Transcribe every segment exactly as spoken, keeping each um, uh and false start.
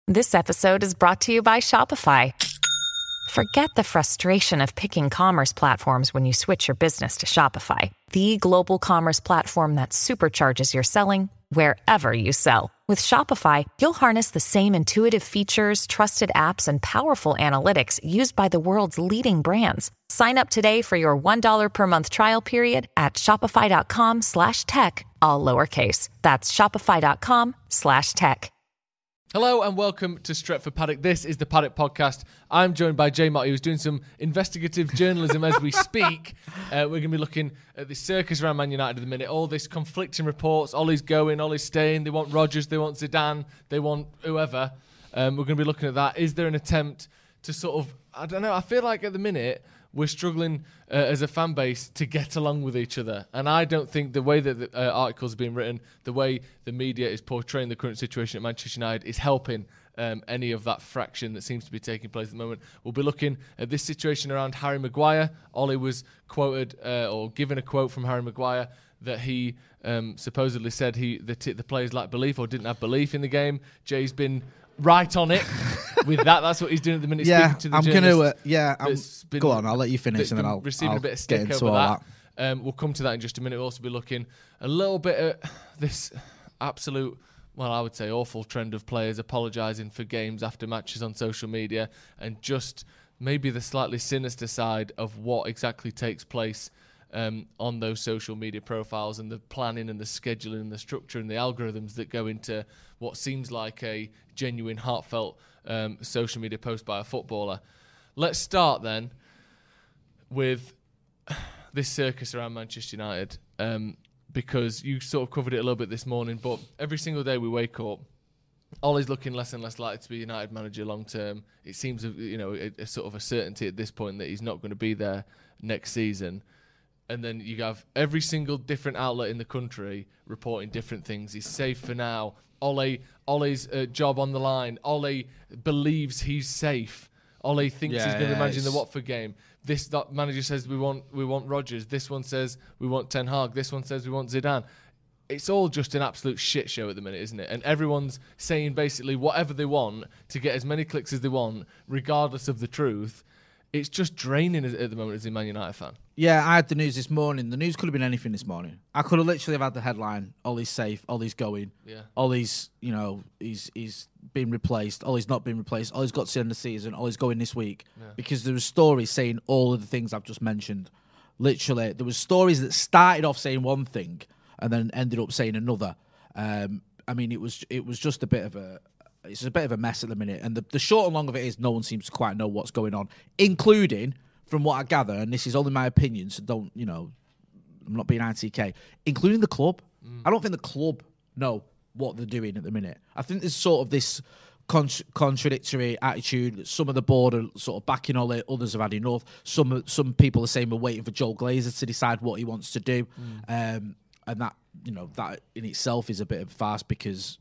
This episode is brought to you by Shopify. Forget the frustration of picking commerce platforms when you switch your business to Shopify, the global commerce platform that supercharges your selling wherever you sell. With Shopify, you'll harness the same intuitive features, trusted apps, and powerful analytics used by the world's leading brands. Sign up today for your one dollar per month trial period at shopify.com slash tech, all lowercase. That's shopify.com slash tech. Hello and welcome to Stretford Paddock. This is the Paddock Podcast. I'm joined by Jay Mott, who's doing some investigative journalism as we speak. Uh, we're going to be looking at the circus around Man United at the minute. All this conflicting reports. Ollie's going, Ollie's staying. They want Rodgers, they want Zidane, they want whoever. Um, we're going to be looking at that. Is there an attempt to sort of, I don't know, I feel like at the minute we're struggling uh, as a fan base to get along with each other. And I don't think the way that the uh, articles are being written, the way the media is portraying the current situation at Manchester United is helping um, any of that fraction that seems to be taking place at the moment. We'll be looking at this situation around Harry Maguire. Ollie was quoted uh, or given a quote from Harry Maguire that he um, supposedly said he the, t- the players lacked belief or didn't have belief in the game. Jay's been right on it with that. That's what he's doing at the minute. Yeah, to the I'm going to. Uh, yeah, I'm, been, go on. I'll let you finish, and then I'll receiving I'll a bit of stick over that. that. Um, we'll come to that in just a minute. We'll also be looking a little bit at this absolute, well, I would say awful trend of players apologising for games after matches on social media, and just maybe the slightly sinister side of what exactly takes place Um, on those social media profiles and the planning and the scheduling and the structure and the algorithms that go into what seems like a genuine, heartfelt um, social media post by a footballer. Let's start then with this circus around Manchester United, um, because you sort of covered it a little bit this morning, but every single day we wake up, Ollie's looking less and less likely to be United manager long term. It seems, you know, a, a sort of a certainty at this point that he's not going to be there next season. And then you have every single different outlet in the country reporting different things. He's safe for now. Ollie, Ollie's uh, job on the line. Ollie believes he's safe. Ollie thinks yeah, he's going to yeah, manage it's... the Watford game. This that manager says we want we want Rodgers. This one says we want Ten Hag. This one says we want Zidane. It's all just an absolute shit show at the minute, isn't it? And everyone's saying basically whatever they want to get as many clicks as they want, regardless of the truth. It's just draining at the moment as a Man United fan. Yeah, I had the news this morning. The news could have been anything this morning. I could have literally have had the headline, Ollie's safe, Ollie's going. Yeah. Ollie's, you know, he's he's been replaced. Ollie's not been replaced. Ollie's got to the end of the season. Ollie's going this week. Yeah. Because there were stories saying all of the things I've just mentioned. Literally, there were stories that started off saying one thing and then ended up saying another. Um, I mean, it was it was just a bit of a... It's a bit of a mess at the minute. And the, the short and long of it is no one seems to quite know what's going on, including, from what I gather, and this is only my opinion, so don't, you know, I'm not being I T K, including the club. Mm. I don't think the club know what they're doing at the minute. I think there's sort of this con- contradictory attitude. Some of the board are sort of backing all it, others have had enough. Some some people are saying we're waiting for Joel Glazer to decide what he wants to do. Mm. Um, and that, you know, that in itself is a bit of a farce because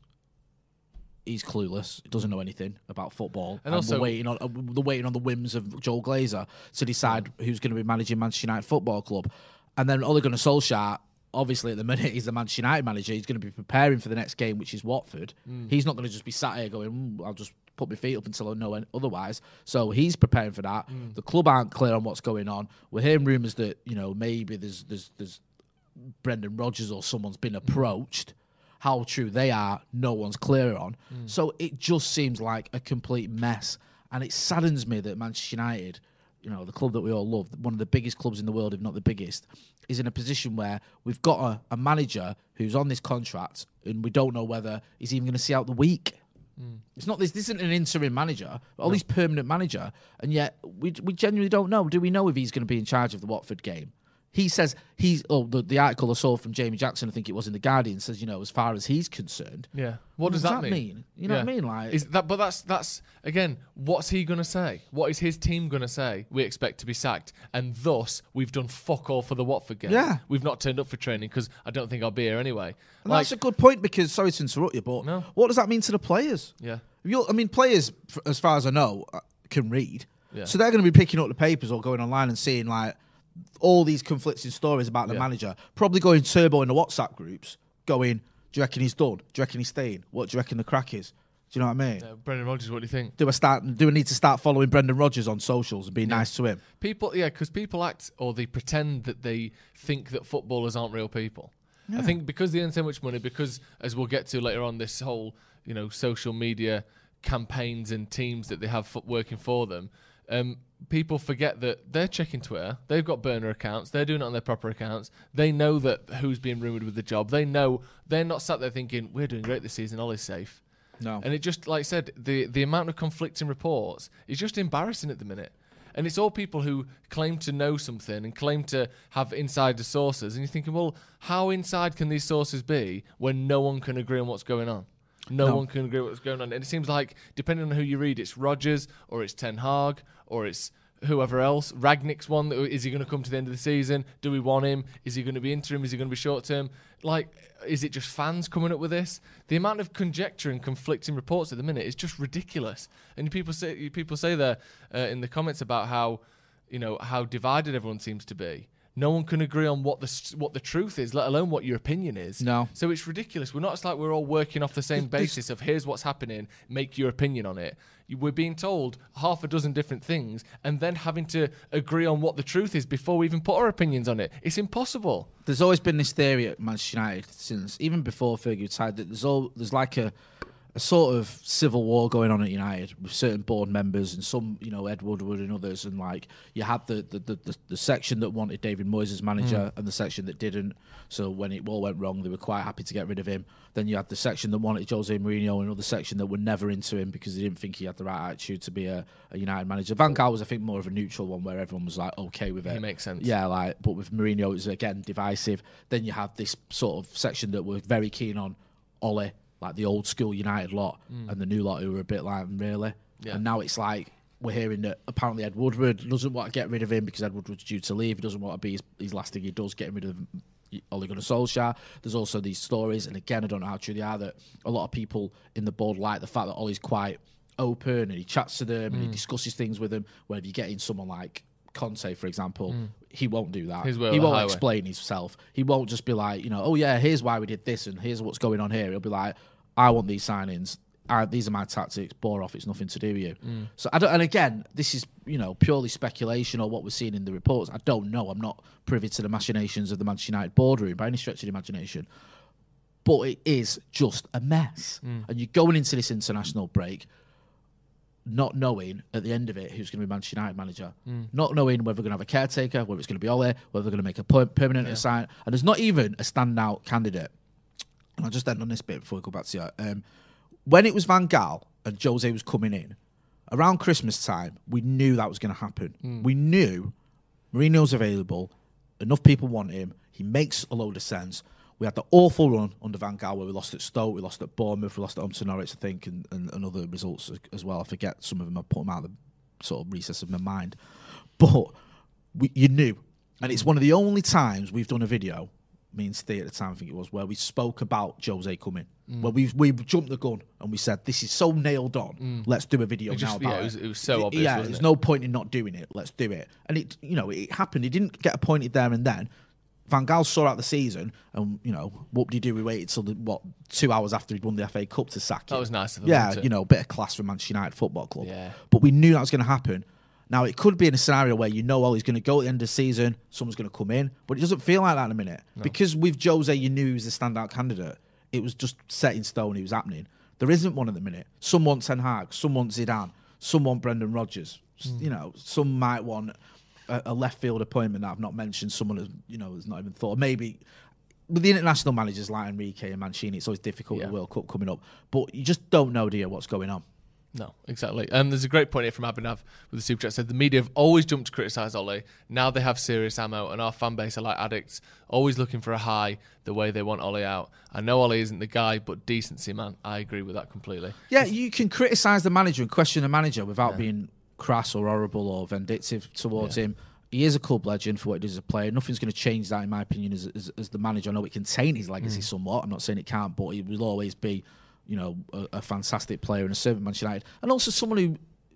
he's clueless. He doesn't know anything about football. And, and also, we're waiting on uh, we're waiting on the whims of Joel Glazer to decide yeah. who's going to be managing Manchester United Football Club. And then Ole Gunnar Solskjaer, obviously at the minute, he's the Manchester United manager. He's going to be preparing for the next game, which is Watford. Mm. He's not going to just be sat here going, mm, I'll just put my feet up until I know otherwise. So he's preparing for that. Mm. The club aren't clear on what's going on. We're hearing rumours that, you know, maybe there's there's there's Brendan Rodgers or someone's been approached. How true they are, no one's clear on. Mm. So it just seems like a complete mess. And it saddens me that Manchester United, you know, the club that we all love, one of the biggest clubs in the world, if not the biggest, is in a position where we've got a, a manager who's on this contract and we don't know whether he's even going to see out the week. Mm. It's not this, this isn't an interim manager, all no. He's permanent manager. And yet we we genuinely don't know. Do we know if he's going to be in charge of the Watford game? He says he's. Oh, the, the article I saw from Jamie Jackson, I think it was in the Guardian, says, you know, as far as he's concerned. Yeah. What, what does, does that, that mean? mean? You know yeah. what I mean? Like, is that? But that's that's again. What's he gonna say? What is his team gonna say? We expect to be sacked, and thus we've done fuck all for the Watford game. Yeah. We've not turned up for training because I don't think I'll be here anyway. And like, that's a good point because sorry to interrupt you, but no. what does that mean to the players? Yeah. If you're, I mean, players, as far as I know, can read, yeah. so they're going to be picking up the papers or going online and seeing like all these conflicting stories about the yeah. manager, probably going turbo in the WhatsApp groups, going, do you reckon he's done? Do you reckon he's staying? What do you reckon the crack is? Do you know what I mean? Uh, Brendan Rodgers, what do you think? Do I start? Do I need to start following Brendan Rodgers on socials and be yeah. nice to him? People, yeah, because people act or they pretend that they think that footballers aren't real people. Yeah. I think because they earn so much money, because as we'll get to later on, this whole you know social media campaigns and teams that they have f- working for them, um, people forget that they're checking Twitter. They've got burner accounts. They're doing it on their proper accounts. They know that who's being rumoured with the job. They know they're not sat there thinking we're doing great this season. Ollie's safe. No. And it just, like I said, the, the amount of conflicting reports is just embarrassing at the minute. And it's all people who claim to know something and claim to have insider sources. And you're thinking, well, how inside can these sources be when no one can agree on what's going on? No, no. one can agree on what's going on. And it seems like, depending on who you read, it's Rodgers or it's Ten Hag or it's whoever else. Ragnick's one. Is he going to come to the end of the season? Do we want him? Is he going to be interim? Is he going to be short term? Like, is it just fans coming up with this? The amount of conjecture and conflicting reports at the minute is just ridiculous. And people say people say there uh, in the comments about how, you know, how divided everyone seems to be. No one can agree on what the what the truth is, let alone what your opinion is. No. So it's ridiculous. We're not. It's like we're all working off the same basis of here's what's happening, make your opinion on it. We're being told half a dozen different things and then having to agree on what the truth is before we even put our opinions on it. It's impossible. There's always been this theory at Manchester United since, even before Fergie retired, that there's all there's like a, a sort of civil war going on at United with certain board members and some, you know, Ed Woodward and others. And like you had the the, the, the, the section that wanted David Moyes as manager mm. and the section that didn't. So when it all went wrong, they were quite happy to get rid of him. Then you had the section that wanted Jose Mourinho and another section that were never into him because they didn't think he had the right attitude to be a, a United manager. Van Gaal was, I think, more of a neutral one where everyone was like okay with it. It makes sense. Yeah, like, but with Mourinho, it was again divisive. Then you had this sort of section that were very keen on Ole, like the old school United lot, mm. and the new lot who were a bit like, really? Yeah. And now it's like, we're hearing that apparently Ed Woodward doesn't want to get rid of him because Ed Woodward's due to leave. He doesn't want to be his, his last thing he does, getting rid of Ole Gunnar Solskjaer. There's also these stories, and again, I don't know how true they are, that a lot of people in the board like the fact that Ole's quite open and he chats to them mm. and he discusses things with them, where if you get in someone like Conte, for example, mm. he won't do that. He won't highway. explain himself. He won't just be like, you know, oh yeah, here's why we did this and here's what's going on here. He'll be like, I want these signings. I, these are my tactics. Bore off. It's nothing to do with you. Mm. So I don't. And again, this is you know purely speculation or what we're seeing in the reports. I don't know. I'm not privy to the machinations of the Manchester United boardroom by any stretch of the imagination. But it is just a mess. Mm. And you're going into this international break not knowing at the end of it who's going to be Manchester United manager, mm. not knowing whether we're going to have a caretaker, whether it's going to be Ole, whether we're going to make a permanent yeah. assignment, and there's not even a standout candidate. And I'll just end on this bit before we go back to you. Um, when it was Van Gaal and Jose was coming in, around Christmas time, we knew that was going to happen. Mm. We knew Mourinho's available, enough people want him, he makes a load of sense. We had the awful run under Van Gaal where we lost at Stoke, we lost at Bournemouth, we lost at home to Norwich, I think, and, and, and other results as well. I forget some of them, I put them out of the sort of recess of my mind. But we, you knew. And it's one of the only times we've done a video, me and Steve at the time I think it was, where we spoke about Jose coming. Mm. Where we've, we jumped the gun and we said, this is so nailed on, mm. let's do a video just, now about yeah, it. Was, it was so it, obvious, Yeah, wasn't there's it? no point in not doing it, let's do it. And it, you know, it happened. He didn't get appointed there and then. Van Gaal saw out the season, and you know, whoop-de-doo, we waited till the, what two hours after he'd won the F A Cup to sack him. That was nice of him. Yeah, you know, a bit of class from Manchester United Football Club. Yeah. But we knew that was going to happen. Now it could be in a scenario where you know, well, he's going to go at the end of the season, someone's going to come in, but it doesn't feel like that in a minute no. because with Jose, you knew he was a standout candidate. It was just set in stone. It was happening. There isn't one at the minute. Some want Ten Hag, some want Zidane, some want Brendan Rodgers. Mm. You know, some might want a left field appointment that I've not mentioned, someone who's, you know, has not even thought. Maybe with the international managers like Enrique and Mancini, it's always difficult, yeah. the World Cup coming up. But you just don't know, do you, what's going on? No, exactly. And um, there's a great point here from Abhinav with the Super Chat. Said the media have always jumped to criticise Ole. Now they have serious ammo, and our fan base are like addicts, always looking for a high the way they want Ole out. I know Ole isn't the guy, but decency, man. I agree with that completely. Yeah, you can criticise the manager and question the manager without yeah. being crass or horrible or vindictive towards yeah. him. He is a club legend for what he does as a player. Nothing's going to change that, in my opinion, as, as, as the manager. I know it can taint his legacy mm. somewhat. I'm not saying it can't, but he will always be, you know, a, a fantastic player and a servant at Manchester United. And also someone who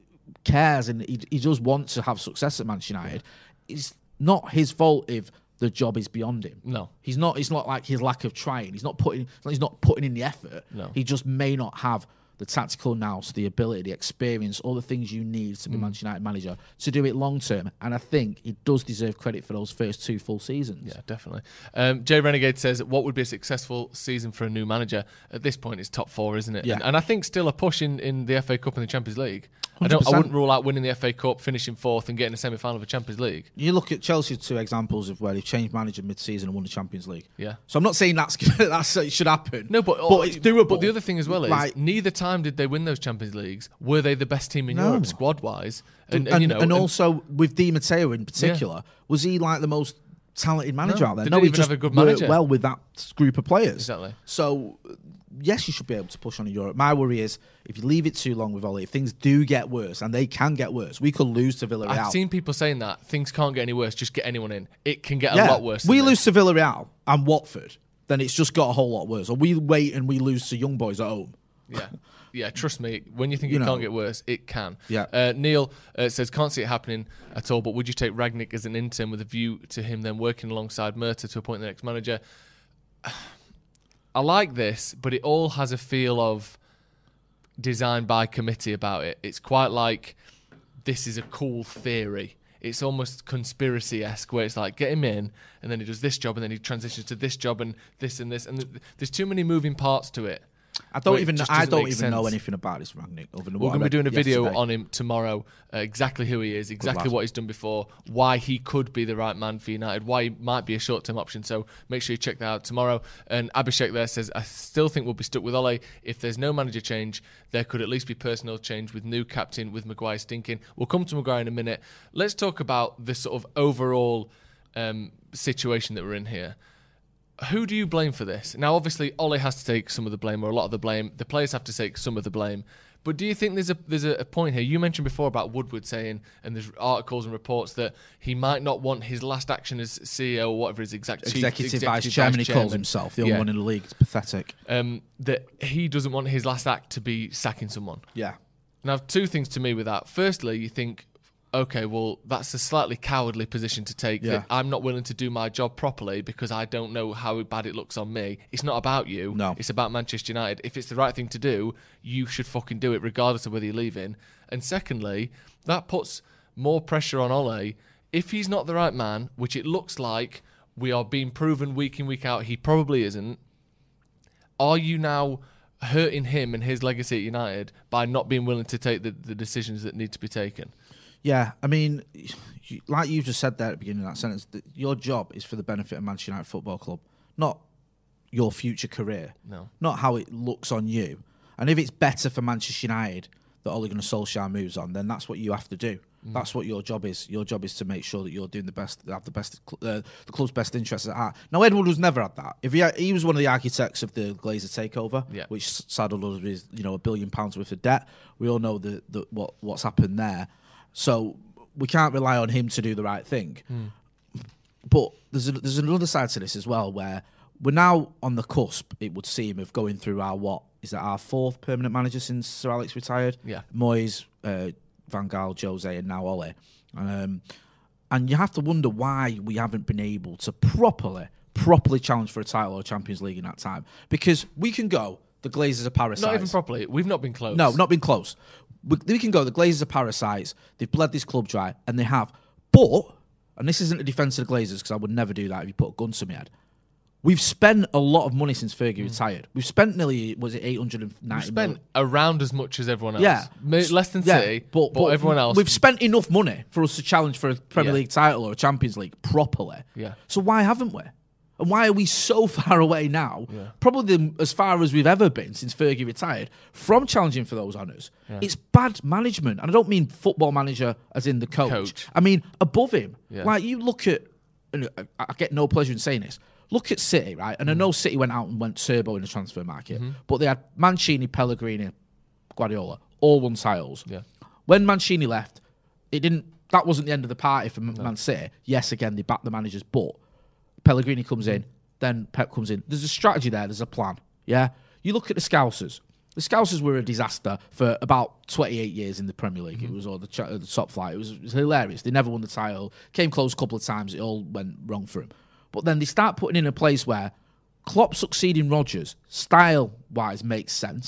cares and he, he does want to have success at Manchester United. Yeah. It's not his fault if the job is beyond him. No. He's not. It's not like his lack of trying. He's not putting, he's not putting in the effort. No. He just may not have the the tactical nous, the ability, the experience, all the things you need to be mm. Manchester United manager to do it long term. And I think he does deserve credit for those first two full seasons. Yeah, definitely. Um, Jay Renegade says, what would be a successful season for a new manager? At this point, it's top four, isn't it? Yeah. And, and I think still a push in, in the F A Cup and the Champions League. I, don't, I wouldn't rule out winning the F A Cup, finishing fourth and getting a semi-final of the Champions League. You look at Chelsea, two examples of where they've changed manager mid-season and won the Champions League. Yeah. So I'm not saying that's that's it should happen. No, but, but it's doable. But the other thing as well is, like, neither time did they win those Champions Leagues. Were they the best team in no. Europe squad-wise? And, and, and, you know, and also with Di Matteo in particular, yeah. was he like the most talented manager no, out there? They no, didn't he even just have a good worked manager. well with that group of players. Exactly. So yes, you should be able to push on in Europe. My worry is if you leave it too long with Ole, if things do get worse, and they can get worse, we could lose to Villarreal. I've seen people saying that things can't get any worse. Just get anyone in. It can get yeah. a lot worse. We than lose this. to Villarreal and Watford, then it's just got a whole lot worse. Or we wait and we lose to Young Boys at home. Yeah. Yeah, trust me, when you think you it know, can't get worse, it can. Yeah. Uh, Neil uh, says, can't see it happening at all, but would you take Rangnick as an intern with a view to him then working alongside Murta to appoint the next manager? I like this, but it all has a feel of design by committee about it. It's quite like this is a cool theory. It's almost conspiracy-esque, where it's like, get him in, and then he does this job, and then he transitions to this job, and this and this, and th- there's too many moving parts to it. I don't even. Know, I don't even sense. know anything about this Rangnick. Other than We're going to be doing a video yesterday. on him tomorrow. Uh, exactly who he is, exactly what he's done before, why he could be the right man for United, why he might be a short-term option. So make sure you check that out tomorrow. And Abhishek there says, I still think we'll be stuck with Ole. If there's no manager change, there could at least be personnel change with new captain, with Maguire stinking. We'll come to Maguire in a minute. Let's talk about the sort of overall um, situation that we're in here. Who do you blame for this? Now, obviously, Ole has to take some of the blame, or a lot of the blame. The players have to take some of the blame. But do you think there's a there's a, a point here? You mentioned before about Woodward saying, and there's articles and reports that he might not want his last action as C E O or whatever his exact chief, executive, executive vice chairman. Vice He chairman. calls himself the only yeah. one in the league. It's pathetic. Um, that he doesn't want his last act to be sacking someone. Yeah. Now, two things to me with that. Firstly, you think, okay, well, that's a slightly cowardly position to take. Yeah. That I'm not willing to do my job properly because I don't know how bad it looks on me. It's not about you. No. It's about Manchester United. If it's the right thing to do, you should fucking do it regardless of whether you're leaving. And secondly, that puts more pressure on Ole. If he's not the right man, which it looks like we are being proven week in, week out, he probably isn't, are you now hurting him and his legacy at United by not being willing to take the, the decisions that need to be taken? Yeah, I mean, like you just said there at the beginning of that sentence, that your job is for the benefit of Manchester United Football Club, not your future career. No. Not how it looks on you. And if it's better for Manchester United that Ole Gunnar Solskjaer moves on, then that's what you have to do. Mm. That's what your job is. Your job is to make sure that you're doing the best, have the best, uh, the club's best interests at heart. Now, Ed Woodward's never had that. If he had, he was one of the architects of the Glazer takeover, yeah. which saddled us with, you know, a billion pounds worth of debt. We all know the, the what what's happened there. So we can't rely on him to do the right thing. Mm. But there's a, there's another side to this as well, where we're now on the cusp, it would seem, of going through our, what, is that our fourth permanent manager since Sir Alex retired? Yeah. Moyes, uh, Van Gaal, Jose, and now Ole. Um, and you have to wonder why we haven't been able to properly, properly challenge for a title or Champions League in that time. Because we can go, the Glazers are parasites. Not even properly. We've not been close. No, not been close. We, we can go, the Glazers are parasites. They've bled this club dry, and they have. But, and this isn't a defence of the Glazers, because I would never do that if you put a gun to my head. We've spent a lot of money since Fergie mm. retired. We've spent nearly, was it eight hundred ninety We've spent million? around as much as everyone else. Yeah. Less than yeah, City, but, but, but everyone else. We've spent enough money for us to challenge for a Premier Yeah. League title or a Champions League properly. Yeah. So why haven't we? And why are we so far away now? Yeah. Probably the, as far as we've ever been since Fergie retired from challenging for those honours. Yeah. It's bad management. And I don't mean football manager as in the coach. Coach. I mean above him. Yeah. Like you look at, and I get no pleasure in saying this, look at City, right? And mm. I know City went out and went turbo in the transfer market, mm-hmm. but they had Mancini, Pellegrini, Guardiola, all won titles. Yeah. When Mancini left, it didn't. That wasn't the end of the party for no. Man City. Yes, again, they backed the managers, but Pellegrini comes in, then Pep comes in. There's a strategy there. There's a plan. Yeah. You look at the Scousers. The Scousers were a disaster for about twenty-eight years in the Premier League. Mm-hmm. It was all the, ch- the top flight. It was, it was hilarious. They never won the title. Came close a couple of times. It all went wrong for them. But then they start putting in a place where Klopp succeeding Rodgers, style-wise, makes sense. Mm-hmm.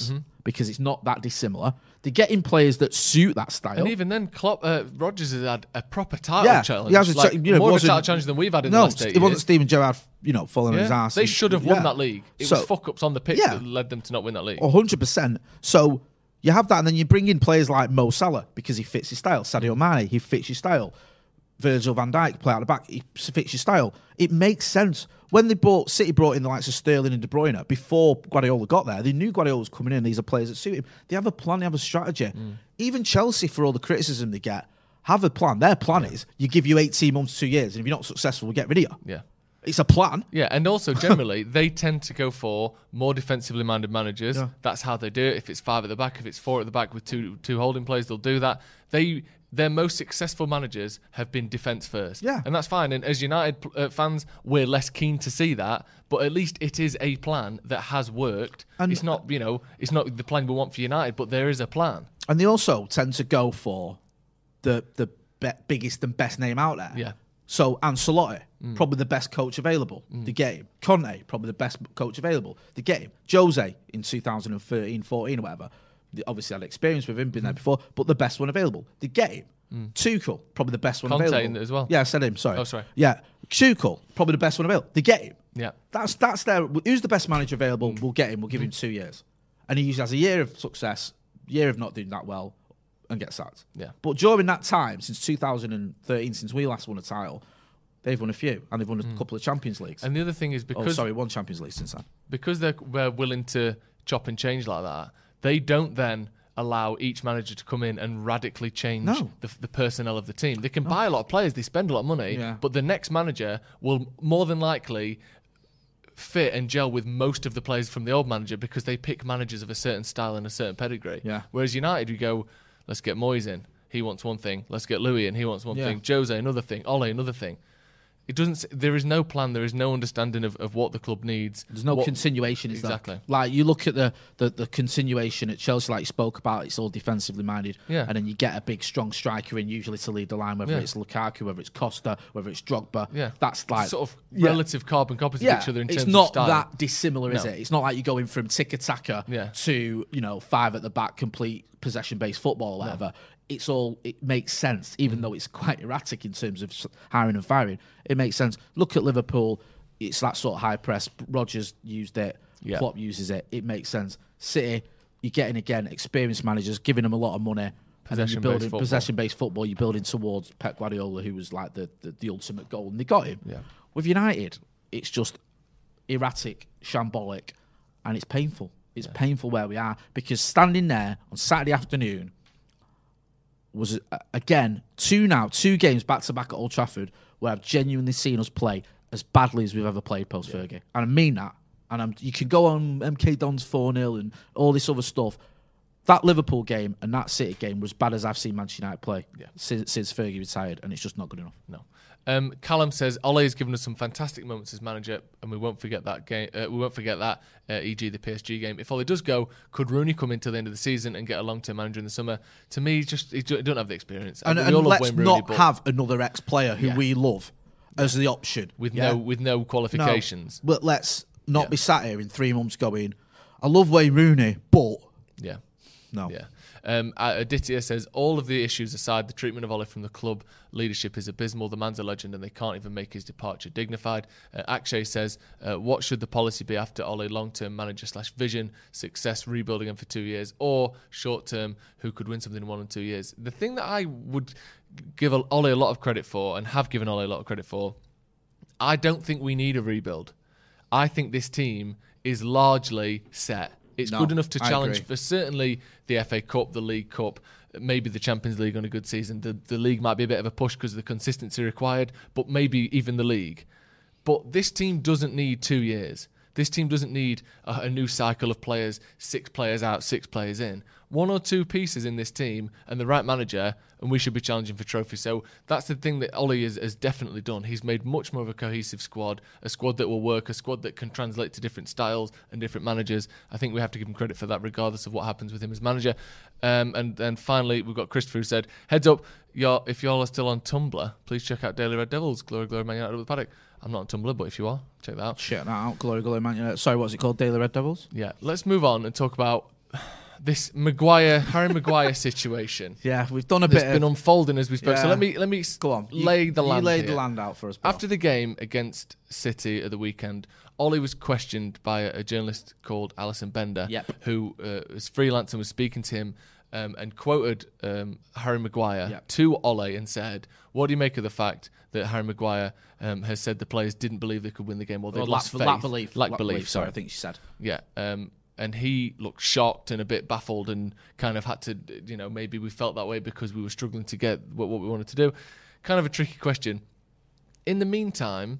because it's not that dissimilar. They're getting players that suit that style. And even then, Klopp, uh, Rodgers has had a proper title yeah, challenge. He has a, like, you know, more of a wasn't- title challenge than we've had in no, the last eight it wasn't years. Steven Gerrard, you know, following Yeah. his ass. They should have won Yeah. that league. It So- was fuck-ups on the pitch Yeah. that led them to not win that league. one hundred percent. So you have that, and then you bring in players like Mo Salah because he fits his style. Sadio Mane, he fits your style. Virgil van Dijk, play out the back, he fits your style. It makes sense. When they bought City brought in the likes of Sterling and De Bruyne before Guardiola got there, they knew Guardiola was coming in. These are players that suit him. They have a plan, they have a strategy. Mm. Even Chelsea, for all the criticism they get, have a plan. Their plan yeah. is you give you eighteen months, two years, and if you're not successful, we get rid of you. Yeah. It's a plan. Yeah, and also generally they tend to go for more defensively minded managers. Yeah. That's how they do it. If it's five at the back, if it's four at the back with two two holding players, they'll do that. They their most successful managers have been defence first. Yeah. And that's fine. And as United uh, fans, we're less keen to see that, but at least it is a plan that has worked. And it's not, you know, it's not the plan we want for United, but there is a plan. And they also tend to go for the the be- biggest and best name out there. Yeah. So Ancelotti, Mm. probably the best coach available. Mm. The game. Conte, probably the best coach available. The game. Jose in two thousand thirteen, fourteen or whatever. They obviously had experience with him, been mm. there before, but the best one available. The game. Mm. Tuchel, probably the best one Conte available. as well. Yeah, I said him, sorry. Oh, sorry. Yeah. Tuchel, probably the best one available. The game. Yeah. That's that's their who's the best manager available, we'll get him, we'll give him two years. And he usually has a year of success, year of not doing that well, and get sacked. Yeah. But during that time, since two thousand thirteen, since we last won a title, they've won a few, and they've won a mm. couple of Champions Leagues. And the other thing is because... Oh, sorry, one Champions League since then. Because they're, they're willing to chop and change like that, they don't then allow each manager to come in and radically change no. the, the personnel of the team. They can no. buy a lot of players, they spend a lot of money, yeah. but the next manager will more than likely fit and gel with most of the players from the old manager because they pick managers of a certain style and a certain pedigree. Yeah. Whereas United, we go, let's get Moyes in. He wants one thing. Let's get Louis in. He wants one yeah. thing. Jose, another thing. Ole, another thing. It doesn't. There is no plan. There is no understanding of, of what the club needs. There's no what, continuation. Is exactly. That? Like you look at the, the the continuation at Chelsea, like you spoke about. It's all defensively minded. Yeah. And then you get a big, strong striker in, usually to lead the line. Whether yeah. it's Lukaku, whether it's Costa, whether it's Drogba. Yeah. That's like sort of yeah. relative carbon copies yeah. of each other in it's terms not of style. that dissimilar, is No. it? It's not like you're going from tiki-taka yeah. to you know five at the back, complete possession-based football or whatever. No. It's all, it makes sense, even mm. though it's quite erratic in terms of hiring and firing. It makes sense. Look at Liverpool. It's that sort of high press. Rodgers used it. Yeah. Klopp uses it. It makes sense. City, you're getting, again, experienced managers, giving them a lot of money. Possession-based football. Possession-based football. You're building towards Pep Guardiola, who was like the, the, the ultimate goal, and they got him. Yeah. With United, it's just erratic, shambolic, and it's painful. It's yeah. painful where we are, because standing there on Saturday afternoon was, uh, again, two now, two games back-to-back at Old Trafford where I've genuinely seen us play as badly as we've ever played post-Fergie. Yeah. And I mean that. And I'm, you can go on M K Dons four nil and all this other stuff. That Liverpool game and that City game was as bad as I've seen Manchester United play yeah. since, since Fergie retired, and it's just not good enough. No. Um, Callum says Ole has given us some fantastic moments as manager, and we won't forget that game. Uh, we won't forget that, uh, for example, the P S G game. If Ole does go, could Rooney come in till the end of the season and get a long-term manager in the summer? To me, just he don't have the experience. And, and, and all let's Wayne Rooney, not but have another ex-player who yeah. we love as the option with yeah? no with no qualifications. No, but let's not yeah. be sat here in three months going, I love Wayne Rooney, but yeah, no, yeah. Um, Aditya says, all of the issues aside, the treatment of Ole from the club leadership is abysmal. The man's a legend and they can't even make his departure dignified. Uh, Akshay says, uh, what should the policy be after Ole? Long-term manager slash vision, success, rebuilding him for two years, or short-term, who could win something in one and two years? The thing that I would give Ole a lot of credit for, and have given Ole a lot of credit for, I don't think we need a rebuild. I think this team is largely set. It's no, good enough to challenge for certainly the F A Cup, the League Cup, maybe the Champions League on a good season. The, the league might be a bit of a push because of the consistency required, but maybe even the league. But this team doesn't need two years. This team doesn't need a, a new cycle of players, six players out, six players in. One or two pieces in this team and the right manager, and we should be challenging for trophies. So that's the thing that Ole has, has definitely done. He's made much more of a cohesive squad, a squad that will work, a squad that can translate to different styles and different managers. I think we have to give him credit for that, regardless of what happens with him as manager. Um, and then finally, we've got Christopher who said, heads up, y'all, if y'all are still on Tumblr, please check out Daily Red Devils, Glory, Glory, Man United with Paddock. I'm not on Tumblr, but if you are, check that out. Check that out, Glory, Glory, Man United. Sorry, what's it called? Daily Red Devils? Yeah, let's move on and talk about this Maguire, Harry Maguire situation. Yeah, we've done a That's bit. been of, unfolding as we spoke. So Yeah. let me let me Go on, You- lay the you land. lay here. the land out for us. Bro. After the game against City at the weekend, Ollie was questioned by a, a journalist called Alison Bender, Yep. who uh, was freelance and was speaking to him um, and quoted um, Harry Maguire Yep. to Ollie and said, "What do you make of the fact that Harry Maguire um, has said the players didn't believe they could win the game or they Or lost lack, faith, lack belief, lack, belief, Sorry, I think she said. yeah." Um, and he looked shocked and a bit baffled and kind of had to, you know, maybe we felt that way because we were struggling to get what, what we wanted to do. Kind of a tricky question. In the meantime,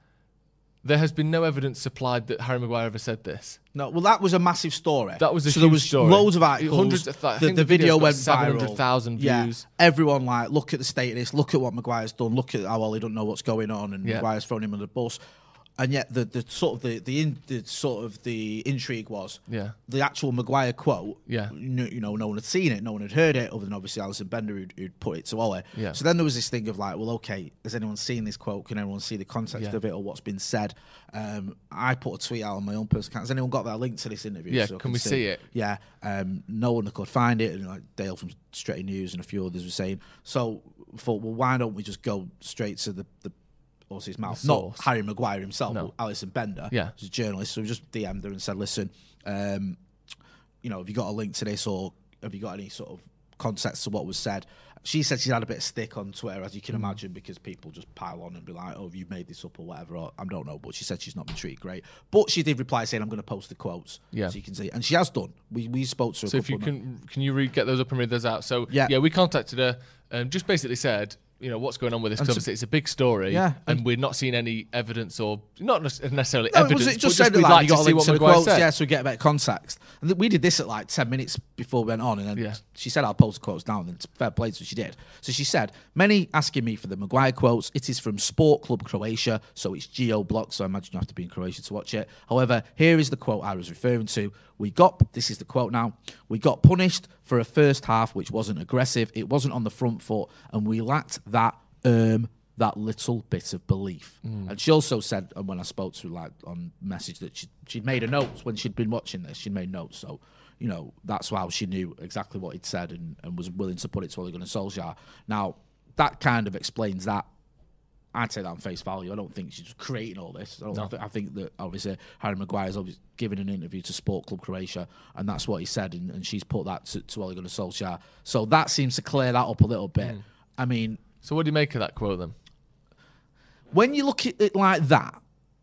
there has been no evidence supplied that Harry Maguire ever said this. No, well, that was a massive story. That was a so huge there was story. Loads of articles. Hundreds of th- I the, think the the video's video got went seven hundred viral. thousand Yeah, views. everyone like, look at the state of this. Look at what Maguire's done. Look at how well he don't know what's going on, and Yeah. Maguire's thrown him under the bus. And yet, the, the sort of the the, in, the sort of the intrigue was Yeah. the actual Maguire quote. Yeah. You, you know, no one had seen it, no one had heard it, other than obviously Alison Bender who'd, who'd put it to Ollie. Yeah. So then there was this thing of like, well, okay, has anyone seen this quote? Can anyone see the context Yeah. of it or what's been said? Um, I put a tweet out on my own personal account. Has anyone got that link to this interview? Yeah, so I can we see it? Yeah, um, no one could find it, and like Dale from Straight News and a few others were saying. So, I thought, well, why don't we just go straight to the the horse's his mouth? The Not source. Harry Maguire himself, No. but Alison Bender, Yeah. who's a journalist. So we just D M'd her and said, listen, um, you know, have you got a link to this, or have you got any sort of context to what was said? She said she's had a bit of stick on Twitter, as you can imagine, because people just pile on and be like, oh, have you made this up or whatever, or I don't know, but she said she's not been treated great. But she did reply saying, I'm going to post the quotes, Yeah. so you can see. And she has done. We we spoke to her a So if couple you of months- can, can you read, get those up and read those out? So Yeah. yeah, we contacted her and just basically said, you know, what's going on with this? And Because so- obviously it's a big story, Yeah, and, and- we're not seeing any evidence or not necessarily No, it evidence. was, it just but said we'd like, like you to got to see link what to the Maguire quotes, said. yeah, so we get a bit of context. And th- we did this at like ten minutes before we went on, and then Yeah. she said I'll post the quotes down, and fair play, so she did. So she said, many asking me for the Maguire quotes. It is from Sport Club Croatia, so it's geo-blocked, so I imagine you have to be in Croatia to watch it. However, here is the quote I was referring to. We got, this is the quote now, we got punished for a first half which wasn't aggressive, it wasn't on the front foot, and we lacked that um that little bit of belief. Mm. And she also said, and when I spoke to her like on message, that she, she'd made a note when she'd been watching this. She'd made notes, so you know that's how she knew exactly what he'd said and, and was willing to put it to Ole Gunnar Solskjaer. Now that kind of explains that. I'd take that on face value. I don't think she's just creating all this. I, don't, No. I, th- I think that obviously Harry Maguire's obviously given an interview to Sport Club Croatia, and that's what he said, and, and she's put that to, to Ole Gunnar Solskjaer. So that seems to clear that up a little bit. Mm. I mean, So what do you make of that quote then? when you look at it like that,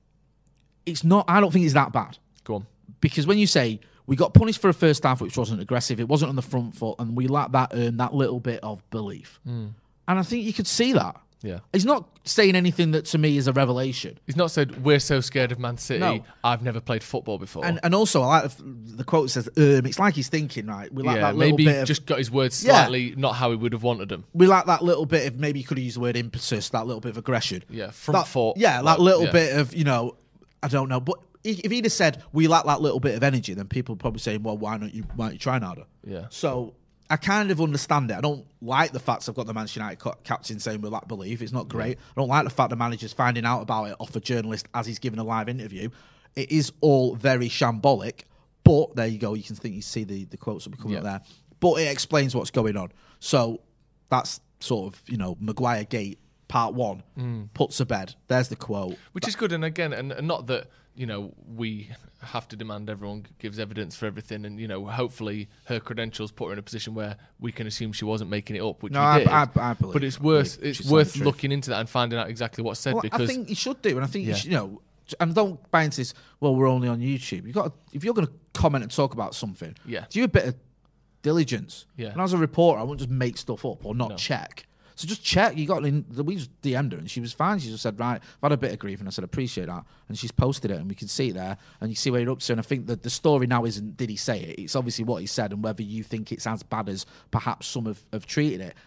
it's not. I don't think it's that bad, Go on. because when you say we got punished for a first half which wasn't aggressive, it wasn't on the front foot, and we lacked that earn that little bit of belief, and I think you could see that. Yeah. He's not saying anything that to me is a revelation. He's not said, we're so scared of Man City, No. I've never played football before. And and also, I like the, the quote says, um, it's like he's thinking, right? We like yeah, that little maybe bit of, just got his words Yeah. slightly not how he would have wanted them. we like that little bit of, maybe you could have used the word impetus, that little bit of aggression. Yeah, front That- foot. Yeah, like, that little yeah. bit of, you know, I don't know. But if if he'd have said, we lack that little bit of energy, then people would probably say, well, why don't you, why don't you try harder? Yeah. So I kind of understand it. I don't like the fact I've got the Manchester United co- captain saying we lack belief. It's not great. I don't like the fact the manager's finding out about it off a journalist as he's giving a live interview. It is all very shambolic, but there you go. You can think you see the, the quotes that be coming Yeah. up there. But it explains what's going on. So that's sort of, you know, Maguire Gate part one, put to bed. There's the quote. Which is good, and again, and, and not that, you know, we have to demand everyone gives evidence for everything, and, you know, hopefully her credentials put her in a position where we can assume she wasn't making it up, which No, we I- did. I- I believe- but it's I worth believe it's she's telling worth the truth. looking into that and finding out exactly what's said, Well, because I think you should do, and I think Yeah. you should, you know, and don't buy into this. Well, we're only on YouTube. You got to, if you're going to comment and talk about something, Yeah. do a bit of diligence. Yeah. And as a reporter, I won't just make stuff up or not No. check. So just check. You got in. We just D M'd her and she was fine. She just said, "Right, I've had a bit of grief," and I said, "Appreciate that." And she's posted it, and we can see it there, and you see where you're up to. And I think that the story now isn't did he say it? It's obviously what he said, and whether you think it's as bad as perhaps some have, have treated it.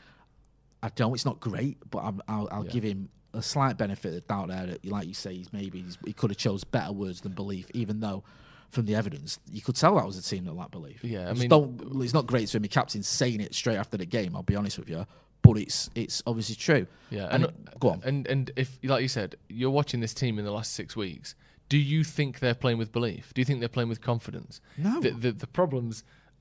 I don't. It's not great, but I'm, I'll, I'll Yeah. give him a slight benefit of the doubt there. That, like you say, he's maybe he's, he could have chose better words than belief, even though from the evidence you could tell that was a team that lacked belief. Yeah, I just mean- don't. It's not great to him. The captain saying it straight after the game. I'll be honest with you, but it's it's obviously true. yeah, and, and it- go on. and and if, like you said, you're watching this team in the last six weeks, do you think they're playing with belief? Do you think they're playing with confidence? No. The the, the problems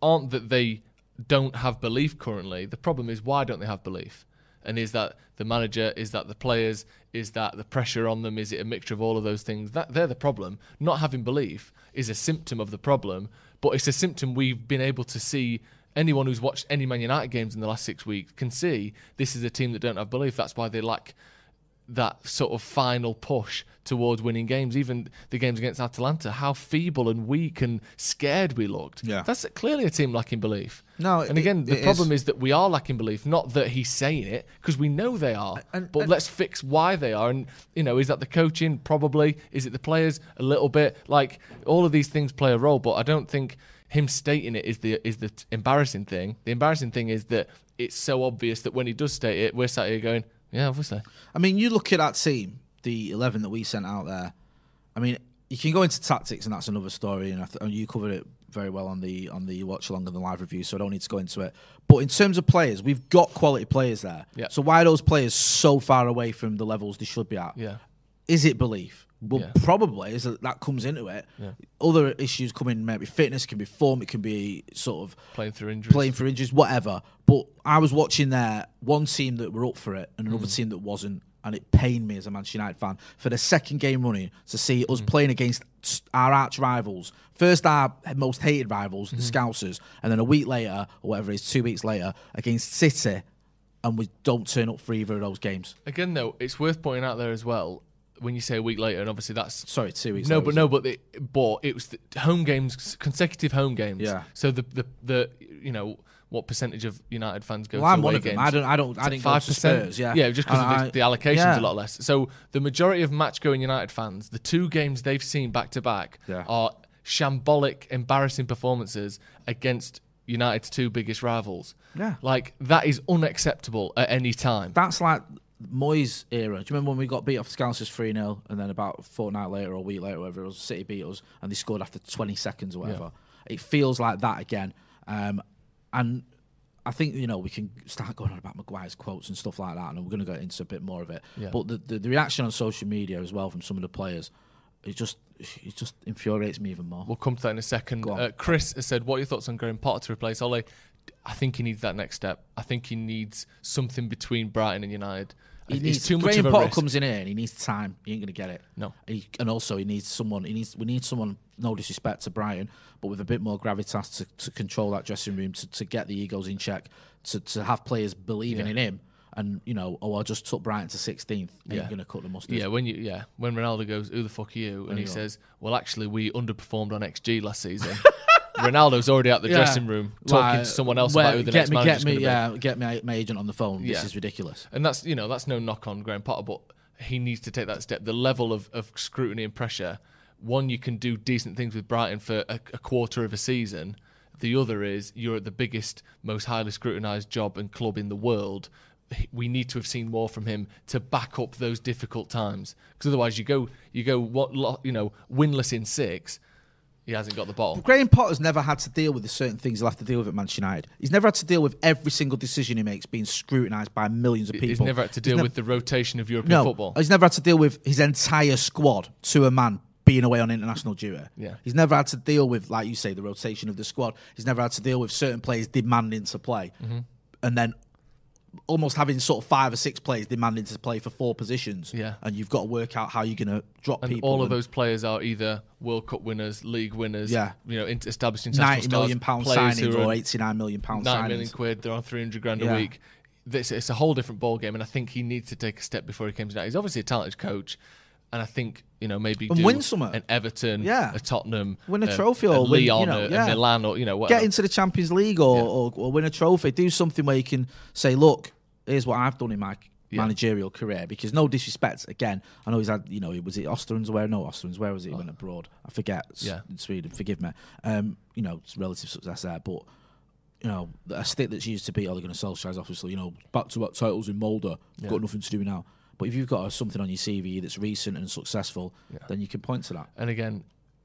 aren't that they don't have belief currently. The problem is, why don't they have belief? And is that the manager? Is that the players? Is that the pressure on them? Is it a mixture of all of those things? That they're the problem. Not having belief is a symptom of the problem, but it's a symptom we've been able to see. Anyone who's watched any Man United games in the last six weeks can see this is a team that don't have belief. That's why they lack that sort of final push towards winning games. Even the games against Atalanta, how feeble and weak and scared we looked. Yeah. That's clearly a team lacking belief. No, and again, it, the it problem is. is that we are lacking belief, not that he's saying it, because we know they are. And- but and- let's fix why they are. And, you know, is that the coaching? Probably. Is it the players? A little bit. Like, all of these things play a role, but I don't think him stating it is the is the t- embarrassing thing. The embarrassing thing is that it's so obvious that when he does state it, we're sat here going, yeah, obviously. I mean, you look at that team, the eleven that we sent out there. I mean, you can go into tactics, and that's another story. And, I th- and you covered it very well on the on the watch along and the live review, so I don't need to go into it. But in terms of players, we've got quality players there. Yeah. So why are those players so far away from the levels they should be at? Yeah. Is it belief? Well, Yeah. probably is that, that comes into it. Yeah. Other issues come in, maybe fitness, it can be form, it can be sort of Playing through injuries. playing for injuries, whatever. But I was watching there one team that were up for it and another Mm. team that wasn't, and it pained me as a Manchester United fan for the second game running to see us Mm. playing against our arch rivals. First, our most hated rivals, Mm-hmm. the Scousers, and then a week later, or whatever it is, two weeks later, against City, and we don't turn up for either of those games. Again, though, it's worth pointing out there as well, when you say a week later, and obviously that's... Sorry, two weeks No, later. but no, but, the, but it was the home games, consecutive home games. Yeah. So the, the, the you know... What percentage of United fans go Well, to I'm away one of games? them. I don't. I don't. I didn't go to Spurs. Yeah, yeah, just because And I- the, the allocation's yeah. a lot less. So the majority of match-going United fans, the two games they've seen back to back, Yeah. are shambolic, embarrassing performances against United's two biggest rivals. Yeah. Like that is unacceptable at any time. That's like Moyes' era. Do you remember when we got beat off the Scousers three nil and then about a fortnight later or a week later, or whatever it was, City beat us and they scored after twenty seconds or whatever? It feels like that again. Um, and I think, you know, we can start going on about Maguire's quotes and stuff like that, and we're going to go into a bit more of it. Yeah. But the, the, the reaction on social media as well from some of the players, it just it just infuriates me even more. We'll come to that in a second. Go on. Uh, Chris has said, what are your thoughts on Graham Potter to replace Ole? I think he needs that next step. I think he needs something between Brighton and United. He it's needs, too much Graham of a Potter risk. comes in here and he needs time. He ain't going to get it. No. He, and also he needs someone. He needs. We need someone. No disrespect to Brian, but with a bit more gravitas to, to control that dressing room, to, to get the egos in check, to, to have players believing Yeah. in him. And you know, oh, I just took Brighton to sixteenth. Ain't Yeah. going to cut the mustard. Yeah, when you yeah when Ronaldo goes, who the fuck are you? And he you go. says, well, actually, we underperformed on X G last season. Ronaldo's already out the Yeah. dressing room talking Like, to someone else well, about who the get next me, manager's get me, going to yeah, get my, my agent on the phone. Yeah. This is ridiculous. be. And that's you know that's no knock on Graham Potter, but he needs to take that step. The level of, of scrutiny and pressure. One, you can do decent things with Brighton for a, a quarter of a season. The other is you're at the biggest, most highly scrutinised job and club in the world. We need to have seen more from him to back up those difficult times. Because otherwise, you go, you go, what, lo- you know, winless in six. He hasn't got the ball. Graham Potter's never had to deal with the certain things he'll have to deal with at Manchester United. He's never had to deal with every single decision he makes being scrutinised by millions of people. He's never had to deal nev- with the rotation of European no, football. He's never had to deal with his entire squad to a man being away on international duty. Yeah. He's never had to deal with, like you say, the rotation of the squad. He's never had to deal with certain players demanding to play. Mm-hmm. And then almost having sort of five or six players demanding to play for four positions. Yeah. And you've got to work out how you're going to drop And people. all of and those players are either World Cup winners, league winners, Yeah. you know, inter- established international ninety stars, million pound players who signings are or eighty-nine million pound nine signings. million quid. They're on three hundred grand Yeah. a week. This it's a whole different ball game, and I think he needs to take a step before he comes down. He's obviously a talented coach, and I think you know maybe And do win something. an Everton, Yeah. a Tottenham, Win a um, trophy a or win, you Leon, know, a, yeah. a Milan, or you know whatever. Get into the Champions League or, Yeah. or, or win a trophy. Do something where you can say, look, here's what I've done in my Yeah. managerial career. Because no disrespect, again, I know he's had, you know, was it Osterunds where? No, Osterunds, where was it? He went abroad. I forget. S- Yeah. In Sweden, forgive me. Um, you know, it's relative success there, but you know, a stick that's used to beat Ole Gunnar Solskjaer's obviously, you know, back-to-back titles in Molde, Yeah. got nothing to do now. But if you've got something on your C V that's recent and successful, Yeah. then you can point to that. And again,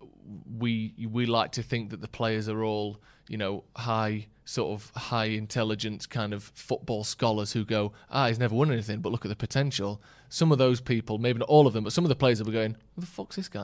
we we like to think that the players are all you know high sort of high intelligence kind of football scholars who go, ah, he's never won anything, but look at the potential. Some of those people, maybe not all of them, but some of the players will be going, who the fuck's this guy?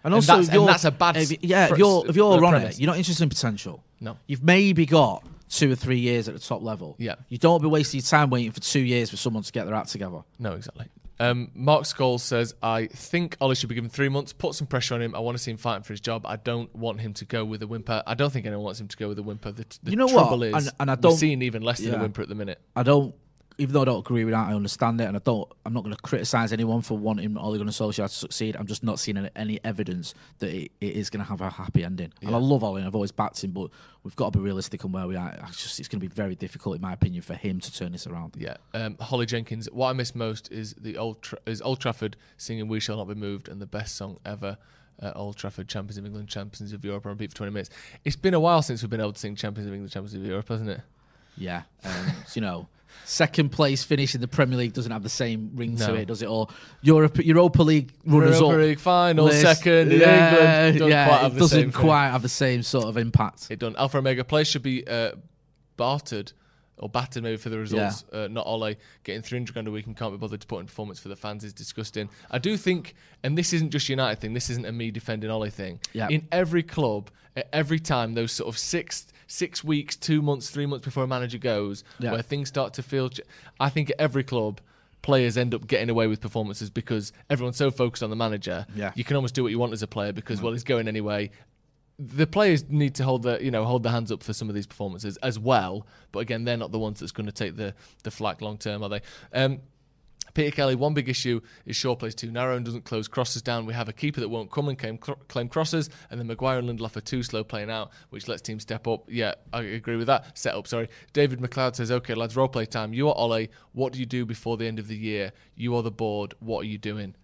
And also, and that's, if you're, and that's a bad. If, yeah, pr- if you're if you're uh, on premise. it, you're not interested in potential. No. You've maybe got two or three years at the top level. Yeah. You don't be wasting your time waiting for two years for someone to get their act together. No, exactly. Um, Mark Scholes says, I think Ollie should be given three months, put some pressure on him. I want to see him fighting for his job. I don't want him to go with a whimper. I don't think anyone wants him to go with a whimper. The, the You know trouble what? is, And- and I we're don't- seeing even less than Yeah. a whimper at the minute. I don't, even though I don't agree with that, I understand it, and I don't. I'm not going to criticise anyone for wanting Ole Gunnar Solskjaer to succeed. I'm just not seeing any, any evidence that it, it is going to have a happy ending. And Yeah. I love Ole, and I've always backed him, but we've got to be realistic on where we are. It's just it's going to be very difficult, in my opinion, for him to turn this around. Yeah. Um, Holly Jenkins, what I miss most is the Old Tra- is Old Trafford singing "We Shall Not Be Moved" and the best song ever. Uh, Old Trafford, Champions of England, Champions of Europe, on repeat for twenty minutes. It's been a while since we've been able to sing Champions of England, Champions of Europe, hasn't it? Yeah, um, so, you know, second place finish in the Premier League doesn't have the same ring No. to it, does it? Or Europe, Europa League runners Europa up League final, list. second in yeah, England. Doesn't yeah, quite have it the doesn't same thing. quite have the same sort of impact. It done. Alpha Omega players should be uh, bartered or battered maybe for the results. Uh, not Ole getting three hundred grand a week and can't be bothered to put in performance for the fans is disgusting. I do think, and this isn't just United thing. This isn't a me defending Ole thing. Yeah. In every club, at every time, those sort of six six weeks, two months, three months before a manager goes, Yeah. where things start to feel. Ch- I think at every club, players end up getting away with performances because everyone's so focused on the manager. Yeah. You can almost do what you want as a player because well, he's going anyway. The players need to hold their, you know, hold their hands up for some of these performances as well. But again, they're not the ones that's going to take the the flak long term, are they? Um, Peter Kelly, one big issue is Shaw plays too narrow and doesn't close crosses down. We have a keeper that won't come and claim, claim crosses, and then Maguire and Lindelof are too slow playing out, which lets teams step up. Yeah, I agree with that. Set up, sorry. David McLeod says, okay, lads, role play time. You are Ole. What do you do before the end of the year? You are the board. What are you doing?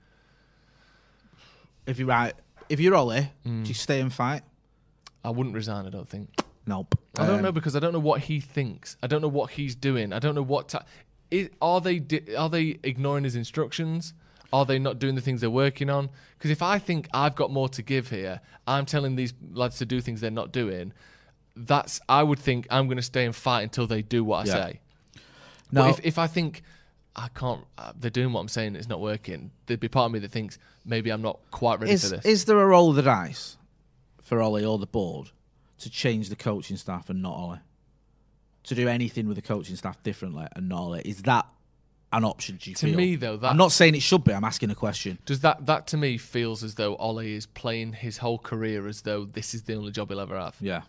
If you're right, if you're Ole, Mm. do you stay and fight? I wouldn't resign, I don't think. Nope. I don't Um, know because I don't know what he thinks. I don't know what he's doing. I don't know what... Ta- is, are they di- are they ignoring his instructions? Are they not doing the things they're working on? Because if I think I've got more to give here, I'm telling these lads to do things they're not doing, that's... I would think I'm going to stay and fight until they do what I Yeah. say. No. But if, if I think I can't... Uh, they're doing what I'm saying, it's not working, there'd be part of me that thinks maybe I'm not quite ready Is, for this. is there a roll of the dice for Ole or the board to change the coaching staff and not Ole? To do anything with the coaching staff differently and not Ole? Is that an option, do you To feel? me, though, that... I'm not saying it should be, I'm asking a question. Does that that to me feels as though Ole is playing his whole career as though this is the only job he'll ever have, Yeah.